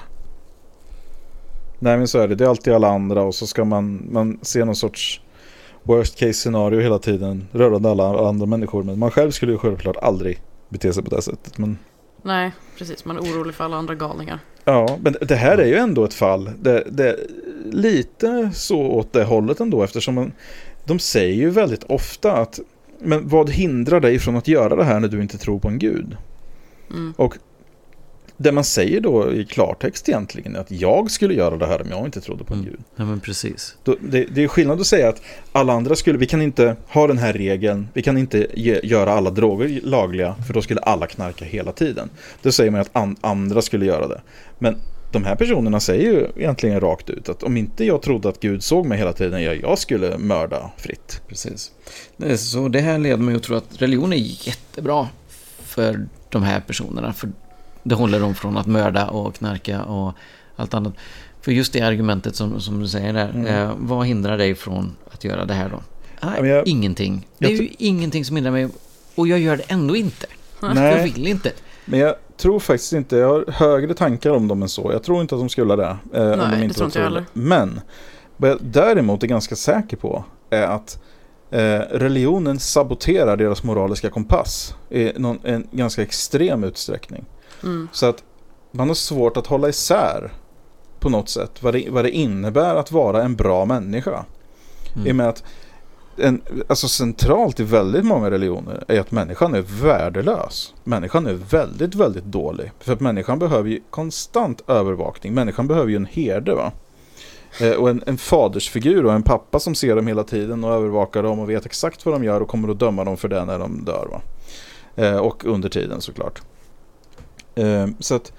Nej, men så är det. Det är alltid alla andra, och så ska man, man se någon sorts worst case scenario hela tiden rörande alla andra människor, men man själv skulle ju självklart aldrig bete sig på det sättet. Men... Nej, precis. Man är orolig för alla andra galningar. Ja, men det här är ju ändå ett fall det, det är lite så åt det hållet ändå, eftersom man, de säger ju väldigt ofta att men vad hindrar dig från att göra det här när du inte tror på en gud? Mm. Och det man säger då i klartext egentligen är att jag skulle göra det här om jag inte trodde på en mm. gud. Ja, men precis. Då, det, det är skillnad att säga att alla andra skulle, vi kan inte ha den här regeln, vi kan inte ge, göra alla droger lagliga, för då skulle alla knarka hela tiden. Då säger man att an, andra skulle göra det. Men de här personerna säger ju egentligen rakt ut att om inte jag trodde att Gud såg mig hela tiden, jag, jag skulle mörda fritt. Precis. Så det här leder mig att tro att religion är jättebra för de här personerna, för det håller dem från att mörda och knarka och allt annat. För just det argumentet som, som du säger där, mm. eh, vad hindrar dig från att göra det här då? Ah, jag, ingenting. Det är ju t- ingenting som hindrar mig, och jag gör det ändå inte. Nej, jag vill inte. Men jag tror faktiskt inte, jag har högre tankar om dem än så. Jag tror inte att de skulle det. Eh, Nej, om de inte det tror inte jag heller. Men vad jag däremot är ganska säker på är att eh, religionen saboterar deras moraliska kompass i någon, en ganska extrem utsträckning. Mm. Så att man har svårt att hålla isär på något sätt vad det, vad det innebär att vara en bra människa. Mm. I och med att en, alltså centralt i väldigt många religioner är att människan är värdelös. Människan är väldigt, väldigt dålig. För att människan behöver ju konstant övervakning. Människan behöver ju en herde, va? Eh, och en, en fadersfigur och en pappa som ser dem hela tiden och övervakar dem och vet exakt vad de gör och kommer att döma dem för det när de dör, va? Eh, och under tiden såklart. Eh, så att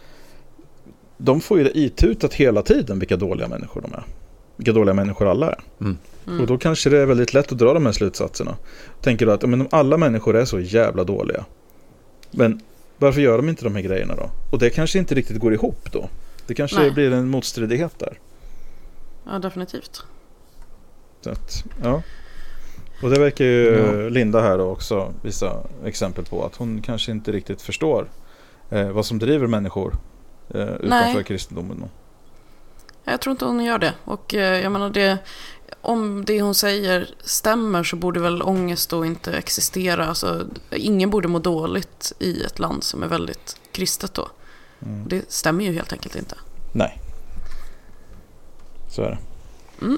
de får ju det itutat hela tiden vilka dåliga människor de är. Vilka dåliga människor alla är. Mm. Mm. Och då kanske det är väldigt lätt att dra de här slutsatserna. Tänker du att men, alla människor är så jävla dåliga. Men varför gör de inte de här grejerna då? Och det kanske inte riktigt går ihop då. Det kanske Nej. blir en motstridighet där. Ja, definitivt. Så att, ja. Och det verkar ju ja. Linda här då också visa exempel på att hon kanske inte riktigt förstår eh, vad som driver människor eh, utanför Nej. kristendomen. Jag tror inte hon gör det. Och eh, jag menar det, om det hon säger stämmer så borde väl ångest då inte existera. Alltså, ingen borde må dåligt i ett land som är väldigt kristet då. Mm. Det stämmer ju helt enkelt inte. Nej. Så är det. Mm.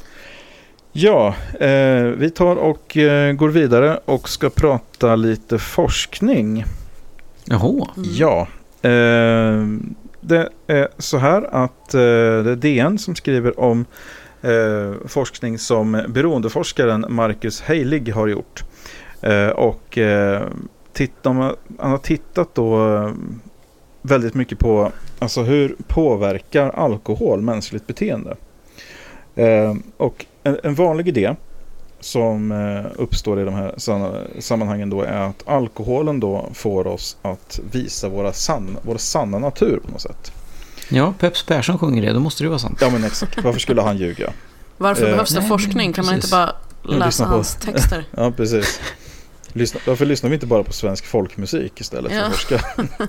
Ja, eh, vi tar och eh, går vidare och ska prata lite forskning. Jaha. Mm. Ja. Eh, det är så här att eh, det är D N som skriver om eh, forskning som beroendeforskaren Marcus Heilig har gjort. Eh, och eh, titta, han har tittat då eh, väldigt mycket på alltså hur påverkar alkohol mänskligt beteende. Eh, och en, en vanlig idé som eh, uppstår i de här sammanhangen då är att alkoholen då får oss att visa våra sanna, vår sanna natur på något sätt. Ja, Peps Persson sjunger det, då måste det vara sant. Ja, men exakt. Varför skulle han ljuga? Varför eh, behövs det nej, forskning? Kan precis. Man inte bara läsa ja, hans texter? Ja, precis. Lyssna, varför lyssnar vi inte bara på svensk folkmusik istället för ja. att forska?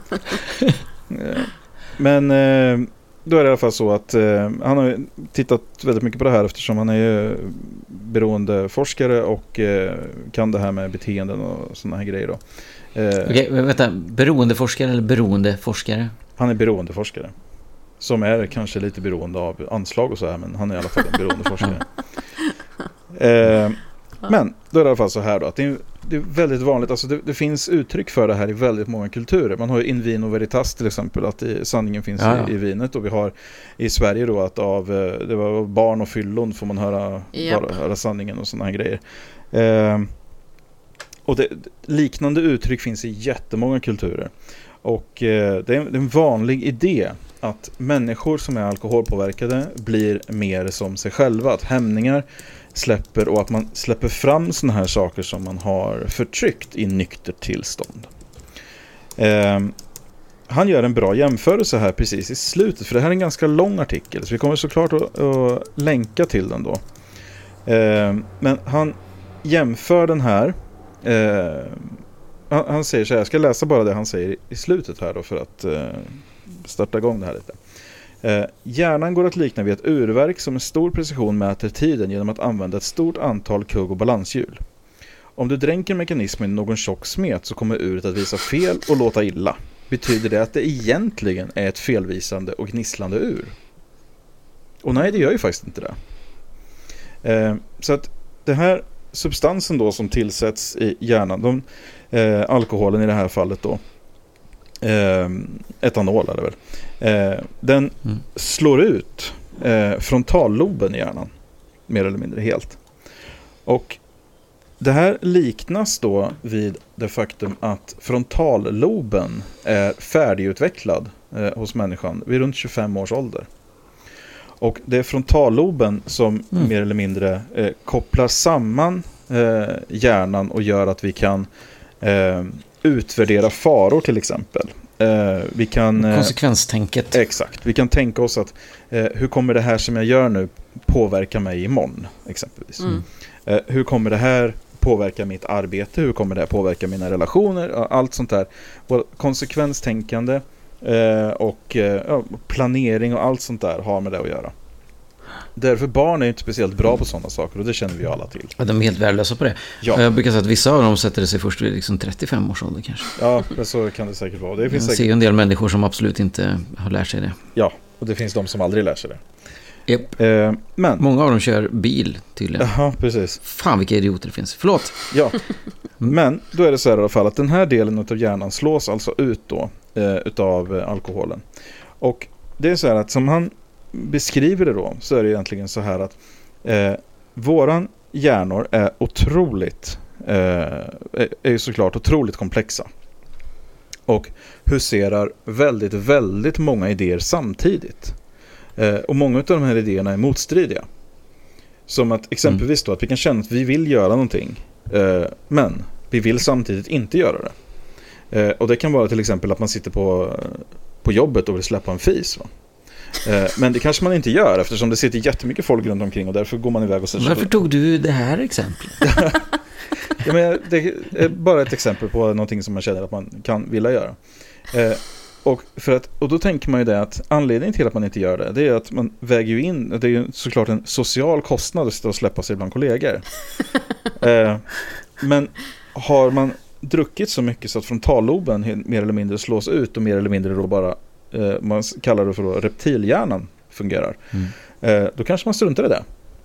Men eh, då är det i alla fall så att eh, han har tittat väldigt mycket på det här eftersom han är ju beroendeforskare och eh, kan det här med beteenden och sådana här grejer då. Eh, Okej, vänta. Beroendeforskare eller beroendeforskare? Han är beroendeforskare. Som är kanske lite beroende av anslag och så här, men han är i alla fall en beroendeforskare. eh, men då är det i alla fall så här då att det är, det är väldigt vanligt, alltså det, det finns uttryck för det här i väldigt många kulturer. Man har ju in vino veritas till exempel, att i, sanningen finns ja, ja. I, i vinet, och vi har i Sverige då att av det var barn och fyllon får man höra, yep. bara, höra sanningen och såna här grejer. Eh, och det, liknande uttryck finns i jättemånga kulturer. Och eh, det, är, det är en vanlig idé att människor som är alkoholpåverkade blir mer som sig själva, att hämningar släpper och att man släpper fram såna här saker som man har förtryckt i nyktert tillstånd. Eh, han gör en bra jämförelse här precis i slutet, för det här är en ganska lång artikel så vi kommer såklart att, att länka till den då. Eh, men han jämför den här eh, han, han säger så här, jag ska läsa bara det han säger i slutet här då för att eh, starta igång det här lite. Eh, hjärnan går att likna vid ett urverk som med stor precision mäter tiden genom att använda ett stort antal kugg- och balanshjul. Om du dränker mekanismen i någon tjock smet så kommer uret att visa fel och låta illa. Betyder det att det egentligen är ett felvisande och gnisslande ur? Och nej, det gör ju faktiskt inte det. Eh, så att det här substansen då som tillsätts i hjärnan, de, eh, alkoholen i det här fallet då, eh, etanol är det väl, eh, den mm. slår ut eh, frontalloben i hjärnan, mer eller mindre helt. Och det här liknas då vid det faktum att frontalloben är färdigutvecklad eh, hos människan vid runt tjugofem års ålder. Och det är frontalloben som mm. mer eller mindre eh, kopplar samman eh, hjärnan och gör att vi kan eh, utvärdera faror till exempel. Eh, vi kan, eh, konsekvenstänket. Exakt. Vi kan tänka oss att eh, hur kommer det här som jag gör nu påverka mig imorgon exempelvis. Mm. Eh, hur kommer det här påverka mitt arbete? Hur kommer det här påverka mina relationer? Allt sånt där. Konsekvenstänkande eh, och eh, planering och allt sånt där har med det att göra. Därför barn är inte speciellt bra på sådana saker och det känner vi alla till. Ja, de är helt värdelösa på det. Ja. Jag brukar säga att vissa av dem sätter sig först vid liksom trettiofem års ålder kanske. Ja, så kan det säkert vara. Det finns Jag säkert... ser ju en del människor som absolut inte har lärt sig det. Ja, och det finns de som aldrig lär sig det. Yep. Eh, men... Många av dem kör bil tydligen. Ja, precis. Fan vilka idioter det finns. Förlåt. Ja, men då är det så här i alla fall att den här delen av hjärnan slås alltså ut då eh, utav eh, alkoholen. Och det är så här att som han beskriver det då så är det egentligen så här att eh, våran hjärnor är otroligt eh, är ju såklart otroligt komplexa. Och huserar väldigt, väldigt många idéer samtidigt. Eh, och många av de här idéerna är motstridiga. Som att exempelvis då att vi kan känna att vi vill göra någonting. Eh, men vi vill samtidigt inte göra det. Eh, och det kan vara till exempel att man sitter på, på jobbet och vill släppa en fis. Va? Eh, men det kanske man inte gör eftersom det sitter jättemycket folk runt omkring och därför går man iväg och säger... Varför tog du det här exemplet? Ja, men det är bara ett exempel på någonting som man känner att man kan vilja göra. Eh, och, för att, och då tänker man ju det att anledningen till att man inte gör det, det är att man väger ju in, det är ju såklart en social kostnad att släppa sig bland kollegor. Eh, men har man druckit så mycket så att frontalloben mer eller mindre slås ut och mer eller mindre då bara, eh, man kallar det för då reptilhjärnan fungerar, mm. eh, då kanske man struntar i det.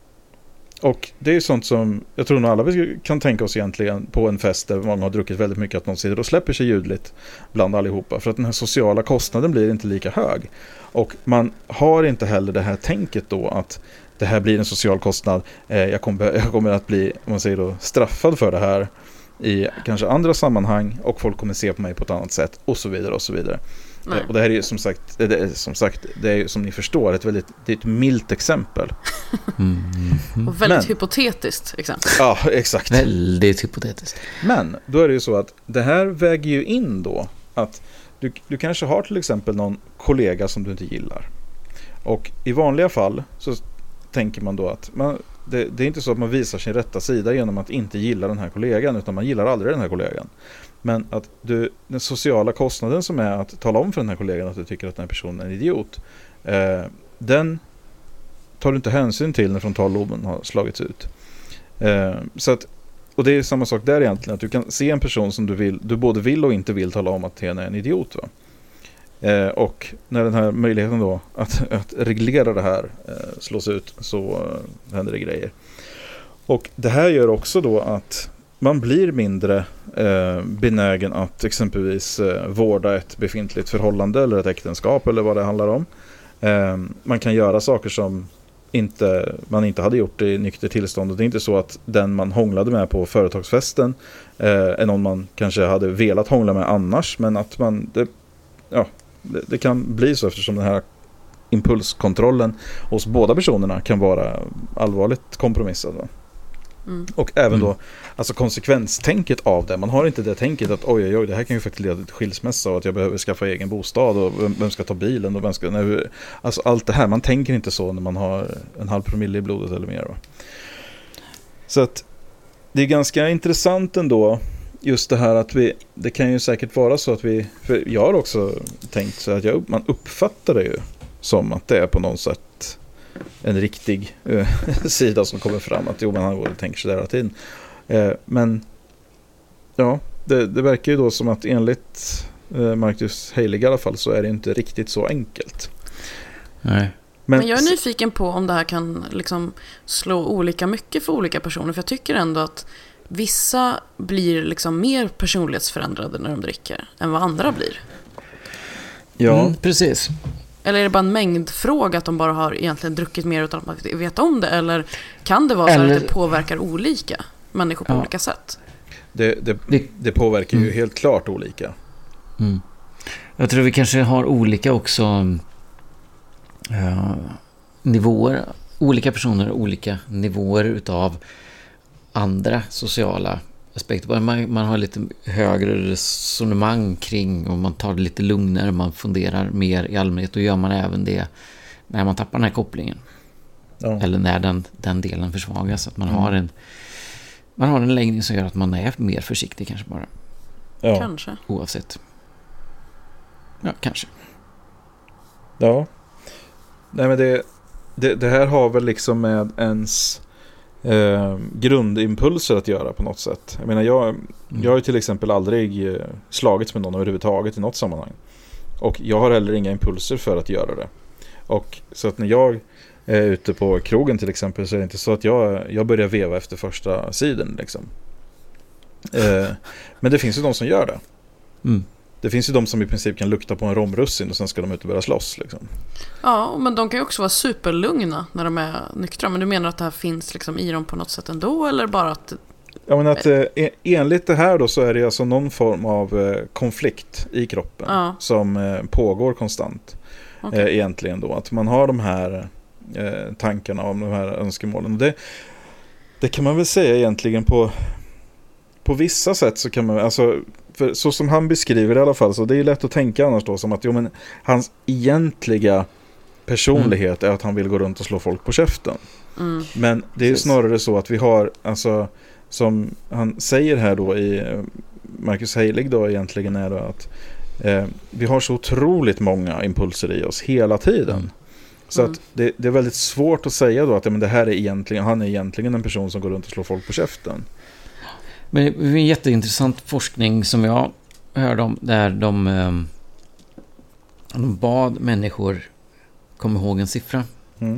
Och det är ju sånt som jag tror nog alla vi kan tänka oss egentligen på en fest där många har druckit väldigt mycket, att någon sitter och släpper sig ljudligt bland allihopa. För att den här sociala kostnaden blir inte lika hög. Och man har inte heller det här tänket då att det här blir en social kostnad. Eh, jag, kommer, jag kommer att bli, om man säger då, straffad för det här i kanske andra sammanhang och folk kommer se på mig på ett annat sätt och så vidare och så vidare. Nej. Och det här är ju som sagt, det är, som sagt, det är som ni förstår ett väldigt, det är ett milt exempel. Mm. Mm. Och väldigt Men, hypotetiskt exempel. Ja, exakt. Väldigt hypotetiskt. Men då är det ju så att det här väger ju in då att du, du kanske har till exempel någon kollega som du inte gillar. Och i vanliga fall så tänker man då att man, det, det är inte så att man visar sin rätta sida genom att inte gilla den här kollegan, utan man gillar aldrig den här kollegan. Men att du, den sociala kostnaden som är att tala om för den här kollegan att du tycker att den här personen är en idiot, eh, den tar du inte hänsyn till när frontalloben har slagits ut. Eh, så att, och det är samma sak där egentligen, att du kan se en person som du vill, du både vill och inte vill tala om att den är en idiot. Va? Eh, och när den här möjligheten då att, att reglera det här eh, slås ut, så eh, händer det grejer. Och det här gör också då att man blir mindre eh, benägen att exempelvis eh, vårda ett befintligt förhållande eller ett äktenskap eller vad det handlar om. Eh, man kan göra saker som inte, man inte hade gjort i nykter tillstånd. Och det är inte så att den man hånglade med på företagsfesten eh, är någon man kanske hade velat hångla med annars. Men att man, det, ja, det, det kan bli så eftersom den här impulskontrollen hos båda personerna kan vara allvarligt kompromissad. Va? Mm. Och även då, alltså konsekvenstänket av det. Man har inte det tänket att oj, oj, oj, det här kan ju faktiskt leda till skilsmässa och att jag behöver skaffa egen bostad och vem, vem ska ta bilen och vem ska, nej, alltså allt det här, man tänker inte så när man har en halv promille i blodet eller mer. Va? Så att det är ganska intressant ändå just det här att vi, det kan ju säkert vara så att vi, för jag har också tänkt så att jag, man uppfattar det ju som att det är på något sätt en riktig uh, sida som kommer fram, att jo, men han går och tänker sig där hela tiden. Uh, men ja, det, det verkar ju då som att enligt uh, Marcus Heilig i alla fall så är det inte riktigt så enkelt. Nej. Men, men jag är nyfiken på om det här kan liksom slå olika mycket för olika personer. För jag tycker ändå att vissa blir liksom mer personlighetsförändrade när de dricker än vad andra blir. Ja, mm, precis. Eller är det bara en mängdfråga att de bara har egentligen druckit mer utan att man vet om det? Eller kan det vara så Eller... att det påverkar olika människor på ja. olika sätt? Det, det, det påverkar ju mm. helt klart olika. Mm. Jag tror vi kanske har olika också... Uh, nivåer, olika personer olika nivåer utav andra sociala aspekter. Man, man har lite högre resonemang kring, och man tar det lite lugnare, man funderar mer i allmänhet, och gör man även det när man tappar den här kopplingen. Ja. Eller när den, den delen försvagas, att man mm. har en man har en läggning som gör att man är mer försiktig kanske bara. Ja. Kanske. Oavsett. Ja, kanske. Ja. Nej, men det, det, det här har väl liksom med ens eh, grundimpulser att göra på något sätt. Jag menar, jag, mm. jag har ju till exempel aldrig eh, slagits med någon överhuvudtaget i något sammanhang. Och jag har heller inga impulser för att göra det. Och så att när jag är ute på krogen till exempel, så är det inte så att jag, jag börjar veva efter första sidan liksom. Eh, men det finns ju de som gör det. Mm. Det finns ju de som i princip kan lukta på en romrussin och sen ska de ut och börja slåss liksom. Ja, men de kan ju också vara superlugna när de är nyktra. Men du menar att det här finns liksom i dem på något sätt ändå, eller bara att... Ja, men att eh, enligt det här då så är det alltså någon form av eh, konflikt i kroppen ja. som eh, pågår konstant. Okay. Eh, egentligen då. Att man har de här eh, tankarna om de här önskemålen. Det, det kan man väl säga egentligen på, på vissa sätt så kan man... Alltså, för så som han beskriver det i alla fall, så det är lätt att tänka annars då som att jo, men hans egentliga personlighet mm. är att han vill gå runt och slå folk på käften. Mm. Men det är ju snarare så att vi har, alltså som han säger här då i Marcus Heilig då egentligen är då att eh, vi har så otroligt många impulser i oss hela tiden. Mm. Så mm. att det, det är väldigt svårt att säga då att ja, men det här är egentligen, han är egentligen en person som går runt och slår folk på käften. Men det är en jätteintressant forskning som jag hörde om, där de, de bad människor komma ihåg en siffra. Mm.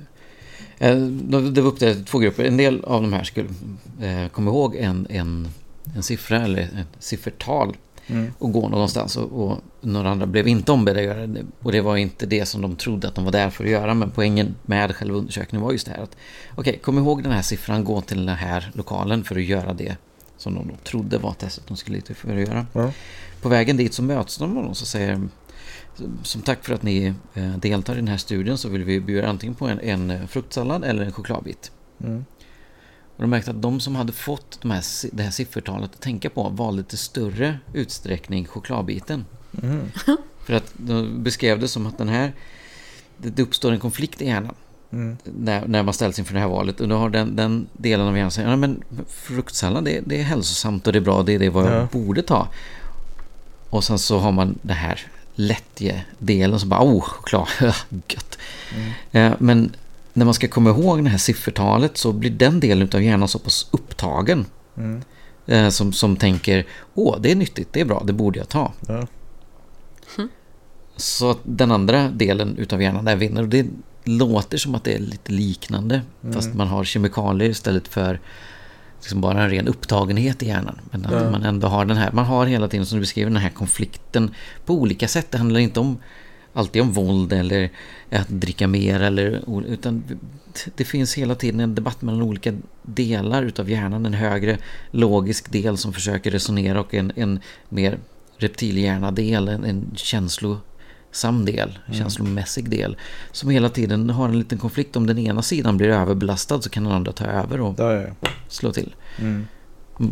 Det var upp till två grupper. En del av de här skulle komma ihåg en, en, en siffra eller ett siffertal mm. och gå någonstans, och, och några andra blev inte ombedda att göra det. Och det var inte det som de trodde att de var där för att göra, men poängen med själva undersökningen var just det här att okej, okay, kom ihåg den här siffran, gå till den här lokalen för att göra det som de trodde var testet de skulle lite för att göra. Ja. På vägen dit så möts de och så säger som tack för att ni eh, deltar i den här studien, så vill vi bjuda antingen på en, en fruktsallad eller en chokladbit. Mm. Och de märkte att de som hade fått de här, det här siffertalet att tänka på valde lite större utsträckning chokladbiten. Mm. För att de beskrev det som att den här det, det uppstår en konflikt i hjärnan. Mm. När, när man ställs inför det här valet, och då har den, den delen av hjärnan säger ja, men fruktsallad det, det är hälsosamt och det är bra, det är det vad jag ja. borde ta. Och sen så har man det här lättje-delen som bara oh, choklad, gött. Mm. Eh, men när man ska komma ihåg det här siffertalet så blir den delen av hjärnan så pass upptagen mm. eh, som, som tänker åh, det är nyttigt, det är bra, det borde jag ta. Ja. Mm. Så att den andra delen utav hjärnan där vinner, och det låter som att det är lite liknande mm. fast man har kemikalier istället för liksom bara en ren upptagenhet i hjärnan, men att ja. man ändå har den här, man har hela tiden som du beskriver den här konflikten på olika sätt. Det handlar inte om alltid om våld eller att dricka mer eller, utan det finns hela tiden en debatt mellan olika delar utav hjärnan, en högre logisk del som försöker resonera och en, en mer reptilhjärna-del, en, en känslo samdel, mm. känslomässig del som hela tiden har en liten konflikt. Om den ena sidan blir överbelastad så kan den andra ta över och ja, ja. slå till. Mm. Mm.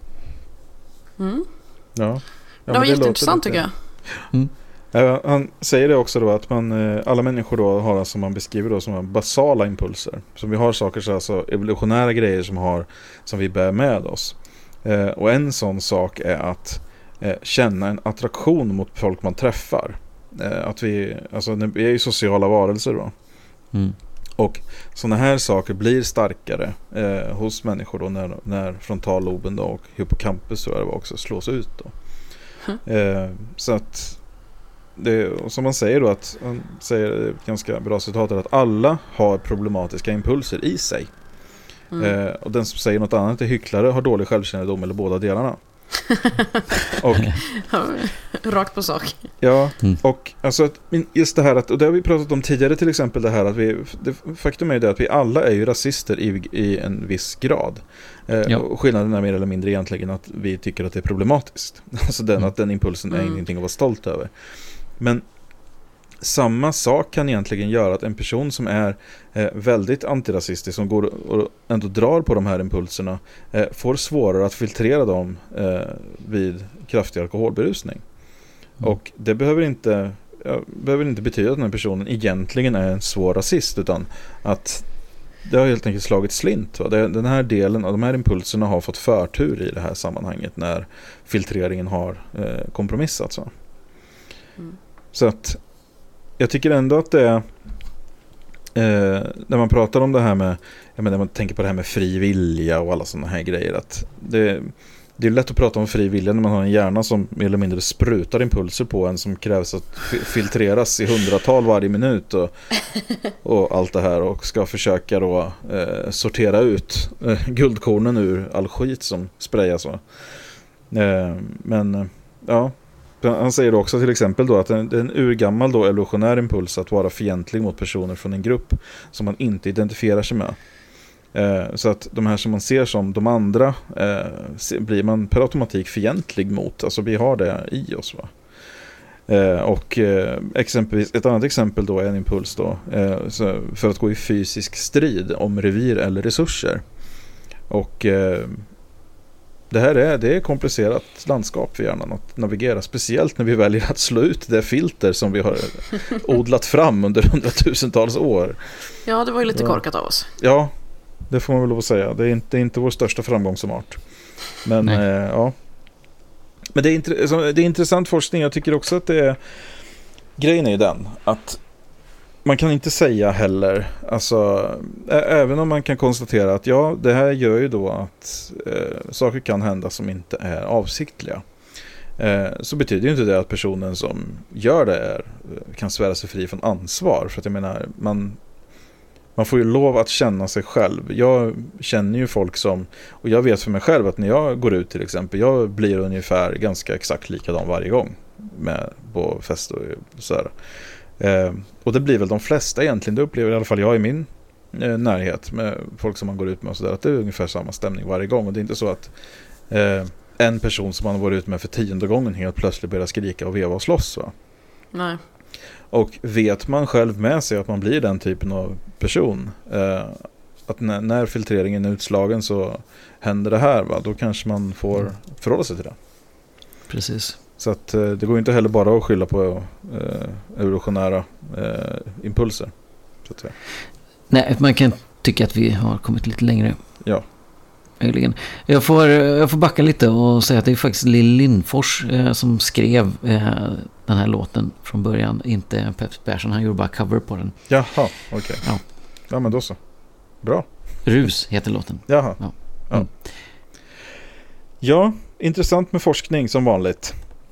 Mm. Ja. Ja, det var jätteintressant tycker jag. Mm. Ja, han säger det också då att man, alla människor då har, som man beskriver då, som har basala impulser. Så vi har saker så alltså evolutionära grejer som, har, som vi bär med oss. Eh, och en sån sak är att eh, känna en attraktion mot folk man träffar. Eh, att vi, alltså, vi är ju sociala varelser då. Mm. Och sådana här saker blir starkare eh, hos människor då när, när frontalloben då och hippocampus så är det också slås ut då. Mm. Eh, så att det, och som man säger då att han säger ett ganska bra citat att alla har problematiska impulser i sig. Mm. Eh, och den som säger något annat är hycklare, har dålig självkännedom eller båda delarna. Och, rakt på sak. Ja, mm. och alltså att, just det här att, och det har vi pratat om tidigare till exempel det här att vi, det, faktum är det att vi alla är ju rasister i, i en viss grad. Eh, ja. Och skillnaden är mer eller mindre egentligen att vi tycker att det är problematiskt. Alltså den, mm. att den impulsen är mm. ingenting att vara stolt över. Men samma sak kan egentligen göra att en person som är eh, väldigt antirasistisk, som går och ändå drar på de här impulserna, eh, får svårare att filtrera dem eh, vid kraftig alkoholberusning. Mm. Och det behöver inte, ja, behöver inte betyda att den här personen egentligen är en svår rasist, utan att det har helt enkelt slagit slint. Va? Det, den här delen av de här impulserna har fått förtur i det här sammanhanget när filtreringen har eh, kompromissats. Va? Mm. Så att jag tycker ändå att det är eh, när man pratar om det här med, jag menar, när man tänker på det här med fri vilja och alla sådana här grejer, att det, det är lätt att prata om fri vilja när man har en hjärna som mer eller mindre sprutar impulser på en som krävs att f- filtreras i hundratal varje minut och, och allt det här, och ska försöka då eh, sortera ut eh, guldkornen ur all skit som sprayas. Eh, men eh, ja, han säger också till exempel då att det är en urgammal då evolutionär impuls att vara fientlig mot personer från en grupp som man inte identifierar sig med. Eh, så att de här som man ser som de andra eh, blir man per automatik fientlig mot. Alltså vi har det i oss, va? Eh, och eh, exempelvis, ett annat exempel då är en impuls då eh, så för att gå i fysisk strid om revir eller resurser. Och eh, det här är, det är komplicerat landskap för hjärnan att navigera, speciellt när vi väljer att slå ut det filter som vi har odlat fram under hundratusentals år. Ja, det var ju lite korkat av oss. Ja, det får man väl lov att säga. Det är inte, det är inte vår största framgång som art. Men eh, ja. Men det är, intre- det är intressant forskning. Jag tycker också att det är, grejen är ju den att man kan inte säga heller, alltså ä- även om man kan konstatera att ja, det här gör ju då att eh, saker kan hända som inte är avsiktliga. Eh, så betyder ju inte det att personen som gör det är, kan svära sig fri från ansvar. För att jag menar, man, man får ju lov att känna sig själv. Jag känner ju folk som, och jag vet för mig själv att när jag går ut till exempel, jag blir ungefär ganska exakt likadan varje gång med på fest och sådär. Eh, och det blir väl de flesta egentligen, det upplever i alla fall jag i min eh, närhet med folk som man går ut med och sådär, att det är ungefär samma stämning varje gång. Och det är inte så att eh, en person som man har varit ut med för tionde gången helt plötsligt börjar skrika och veva och slåss, va? Nej. Och vet man själv med sig att man blir den typen av person, eh, att när, när filtreringen är utslagen så händer det här, va? Då kanske man får mm. förhålla sig till det. Precis. Så att eh, det går inte heller bara att skylla på eh, evolutionära eh, impulser. Så att säga. Nej, man kan tycka att vi har kommit lite längre. Ja. Möjligen. Jag får, jag får backa lite och säga att det är faktiskt Lill Lindfors eh, som skrev eh, den här låten från början. Inte Peps Persson, han gjorde bara cover på den. Jaha, okej. Okay. Ja. Ja, men då så. Bra. Rus heter låten. Jaha. Ja. Ja. Mm. Ja, intressant med forskning som vanligt.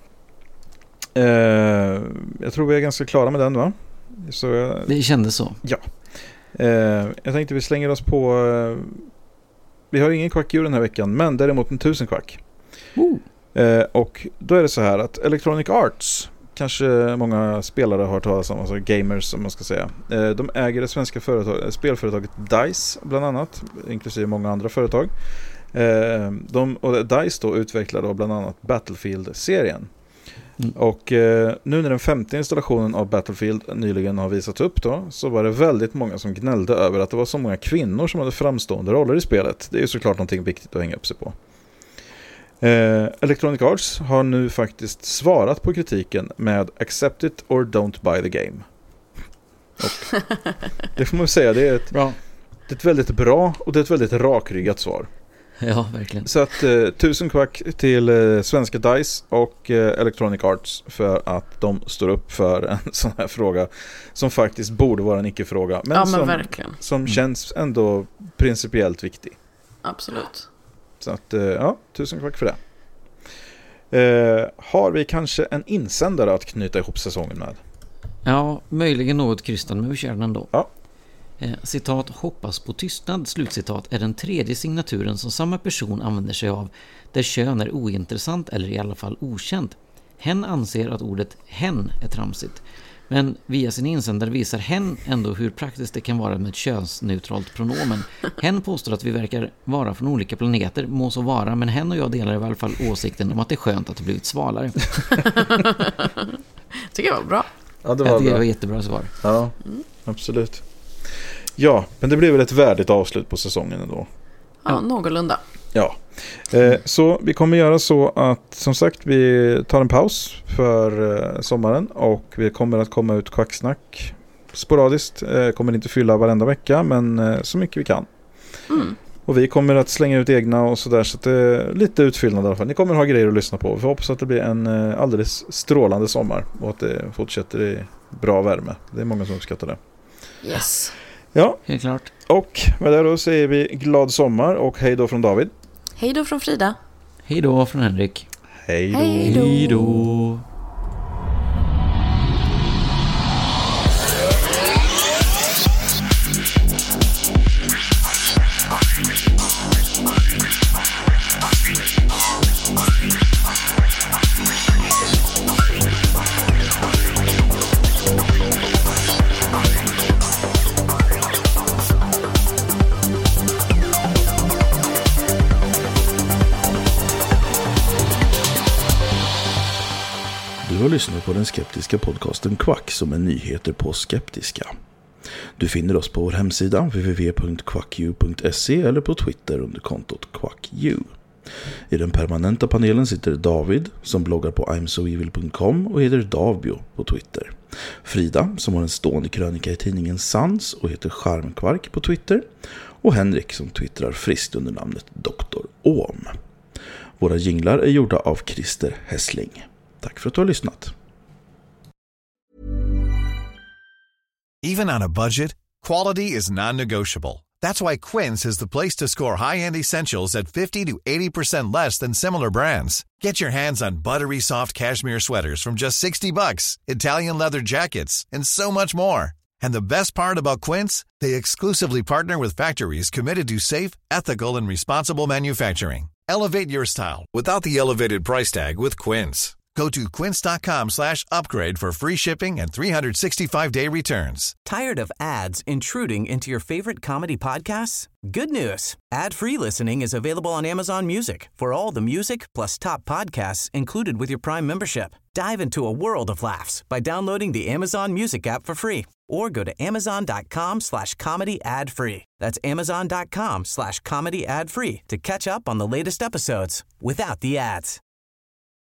Eh, jag tror vi är ganska klara med den, va? Så jag... Det kändes så. Ja. Eh, jag tänkte vi slänger oss på... Eh, vi har ingen kvackdjur den här veckan, men däremot en tusen kvack. Uh. Eh, och då är det så här att Electronic Arts, kanske många spelare har hört talas om, alltså gamers som man ska säga. Eh, de äger det svenska företag, spelföretaget DICE bland annat, inklusive många andra företag. Eh, de, och DICE då utvecklar då bland annat Battlefield-serien. Mm. Och eh, nu när den femte installationen av Battlefield nyligen har visats upp då, så var det väldigt många som gnällde över att det var så många kvinnor som hade framstående roller i spelet. Det är ju såklart någonting viktigt att hänga upp sig på. Eh, Electronic Arts har nu faktiskt svarat på kritiken med accept it or don't buy the game. Och det får man säga, det är ett, bra. det är ett väldigt bra och det är ett väldigt rakryggat svar. Ja, verkligen. Så att eh, tusen kvack till eh, svenska DICE och eh, Electronic Arts för att de står upp för en sån här fråga som faktiskt borde vara en icke-fråga. Men, ja, men som, verkligen. som Mm. känns ändå principiellt viktig. Absolut. Så att, eh, ja, tusen kvack för det. Eh, har vi kanske en insändare att knyta ihop säsongen med? Ja, möjligen något krystan, men vi kör den ändå. Ja. Eh, citat, hoppas på tystnad, slutcitat, är den tredje signaturen som samma person använder sig av där kön är ointressant eller i alla fall okänt. Hen anser att ordet hen är tramsigt. Men via sin insändare visar hen ändå hur praktiskt det kan vara med ett könsneutralt pronomen. Hen påstår att vi verkar vara från olika planeter, må så vara, men hen och jag delar i alla fall åsikten om att det är skönt att det blivit svalare. Tycker jag var bra. Ja, det var, ja, det bra. var jättebra svar. Ja, mm. absolut. Ja, men det blir väl ett värdigt avslut på säsongen ändå. Ja, ja. Någorlunda. Ja, eh, så vi kommer göra så att som sagt vi tar en paus för eh, sommaren och vi kommer att komma ut kvacksnack sporadiskt. Eh, kommer inte fylla varenda vecka men eh, så mycket vi kan. Mm. Och vi kommer att slänga ut egna och sådär så att det är lite utfyllnad i alla fall. Ni kommer ha grejer att lyssna på. Vi hoppas att det blir en eh, alldeles strålande sommar och att det fortsätter i bra värme. Det är många som uppskattar det. Yes. Ja, helt klart. Och med det då säger vi glad sommar och hej då från David. Hej då från Frida. Hej då från Henrik. Hej då. Hej då. Du har lyssnat på den skeptiska podcasten Quack som är nyheter på skeptiska. Du finner oss på vår hemsida w w w punkt quacku punkt se eller på Twitter under kontot quacku. I den permanenta panelen sitter David som bloggar på i'm so evil punkt com och heter Davbio på Twitter. Frida som har en stående krönika i tidningen Sans och heter Charmkvark på Twitter. Och Henrik som twittrar friskt under namnet doktor Ohm. Våra jinglar är gjorda av Christer Hässling. Tack för att du har lyssnat. Even on a budget, quality is non-negotiable. That's why Quince is the place to score high-end essentials at fifty to eighty percent less than similar brands. Get your hands on buttery soft cashmere sweaters from just sixty bucks, Italian leather jackets, and so much more. And the best part about Quince, they exclusively partner with factories committed to safe, ethical, and responsible manufacturing. Elevate your style without the elevated price tag with Quince. Go to quince.com slash upgrade for free shipping and three sixty-five day returns. Tired of ads intruding into your favorite comedy podcasts? Good news. Ad-free listening is available on Amazon Music for all the music plus top podcasts included with your Prime membership. Dive into a world of laughs by downloading the Amazon Music app for free or go to amazon.com slash comedy ad free. That's amazon.com slash comedy ad free to catch up on the latest episodes without the ads.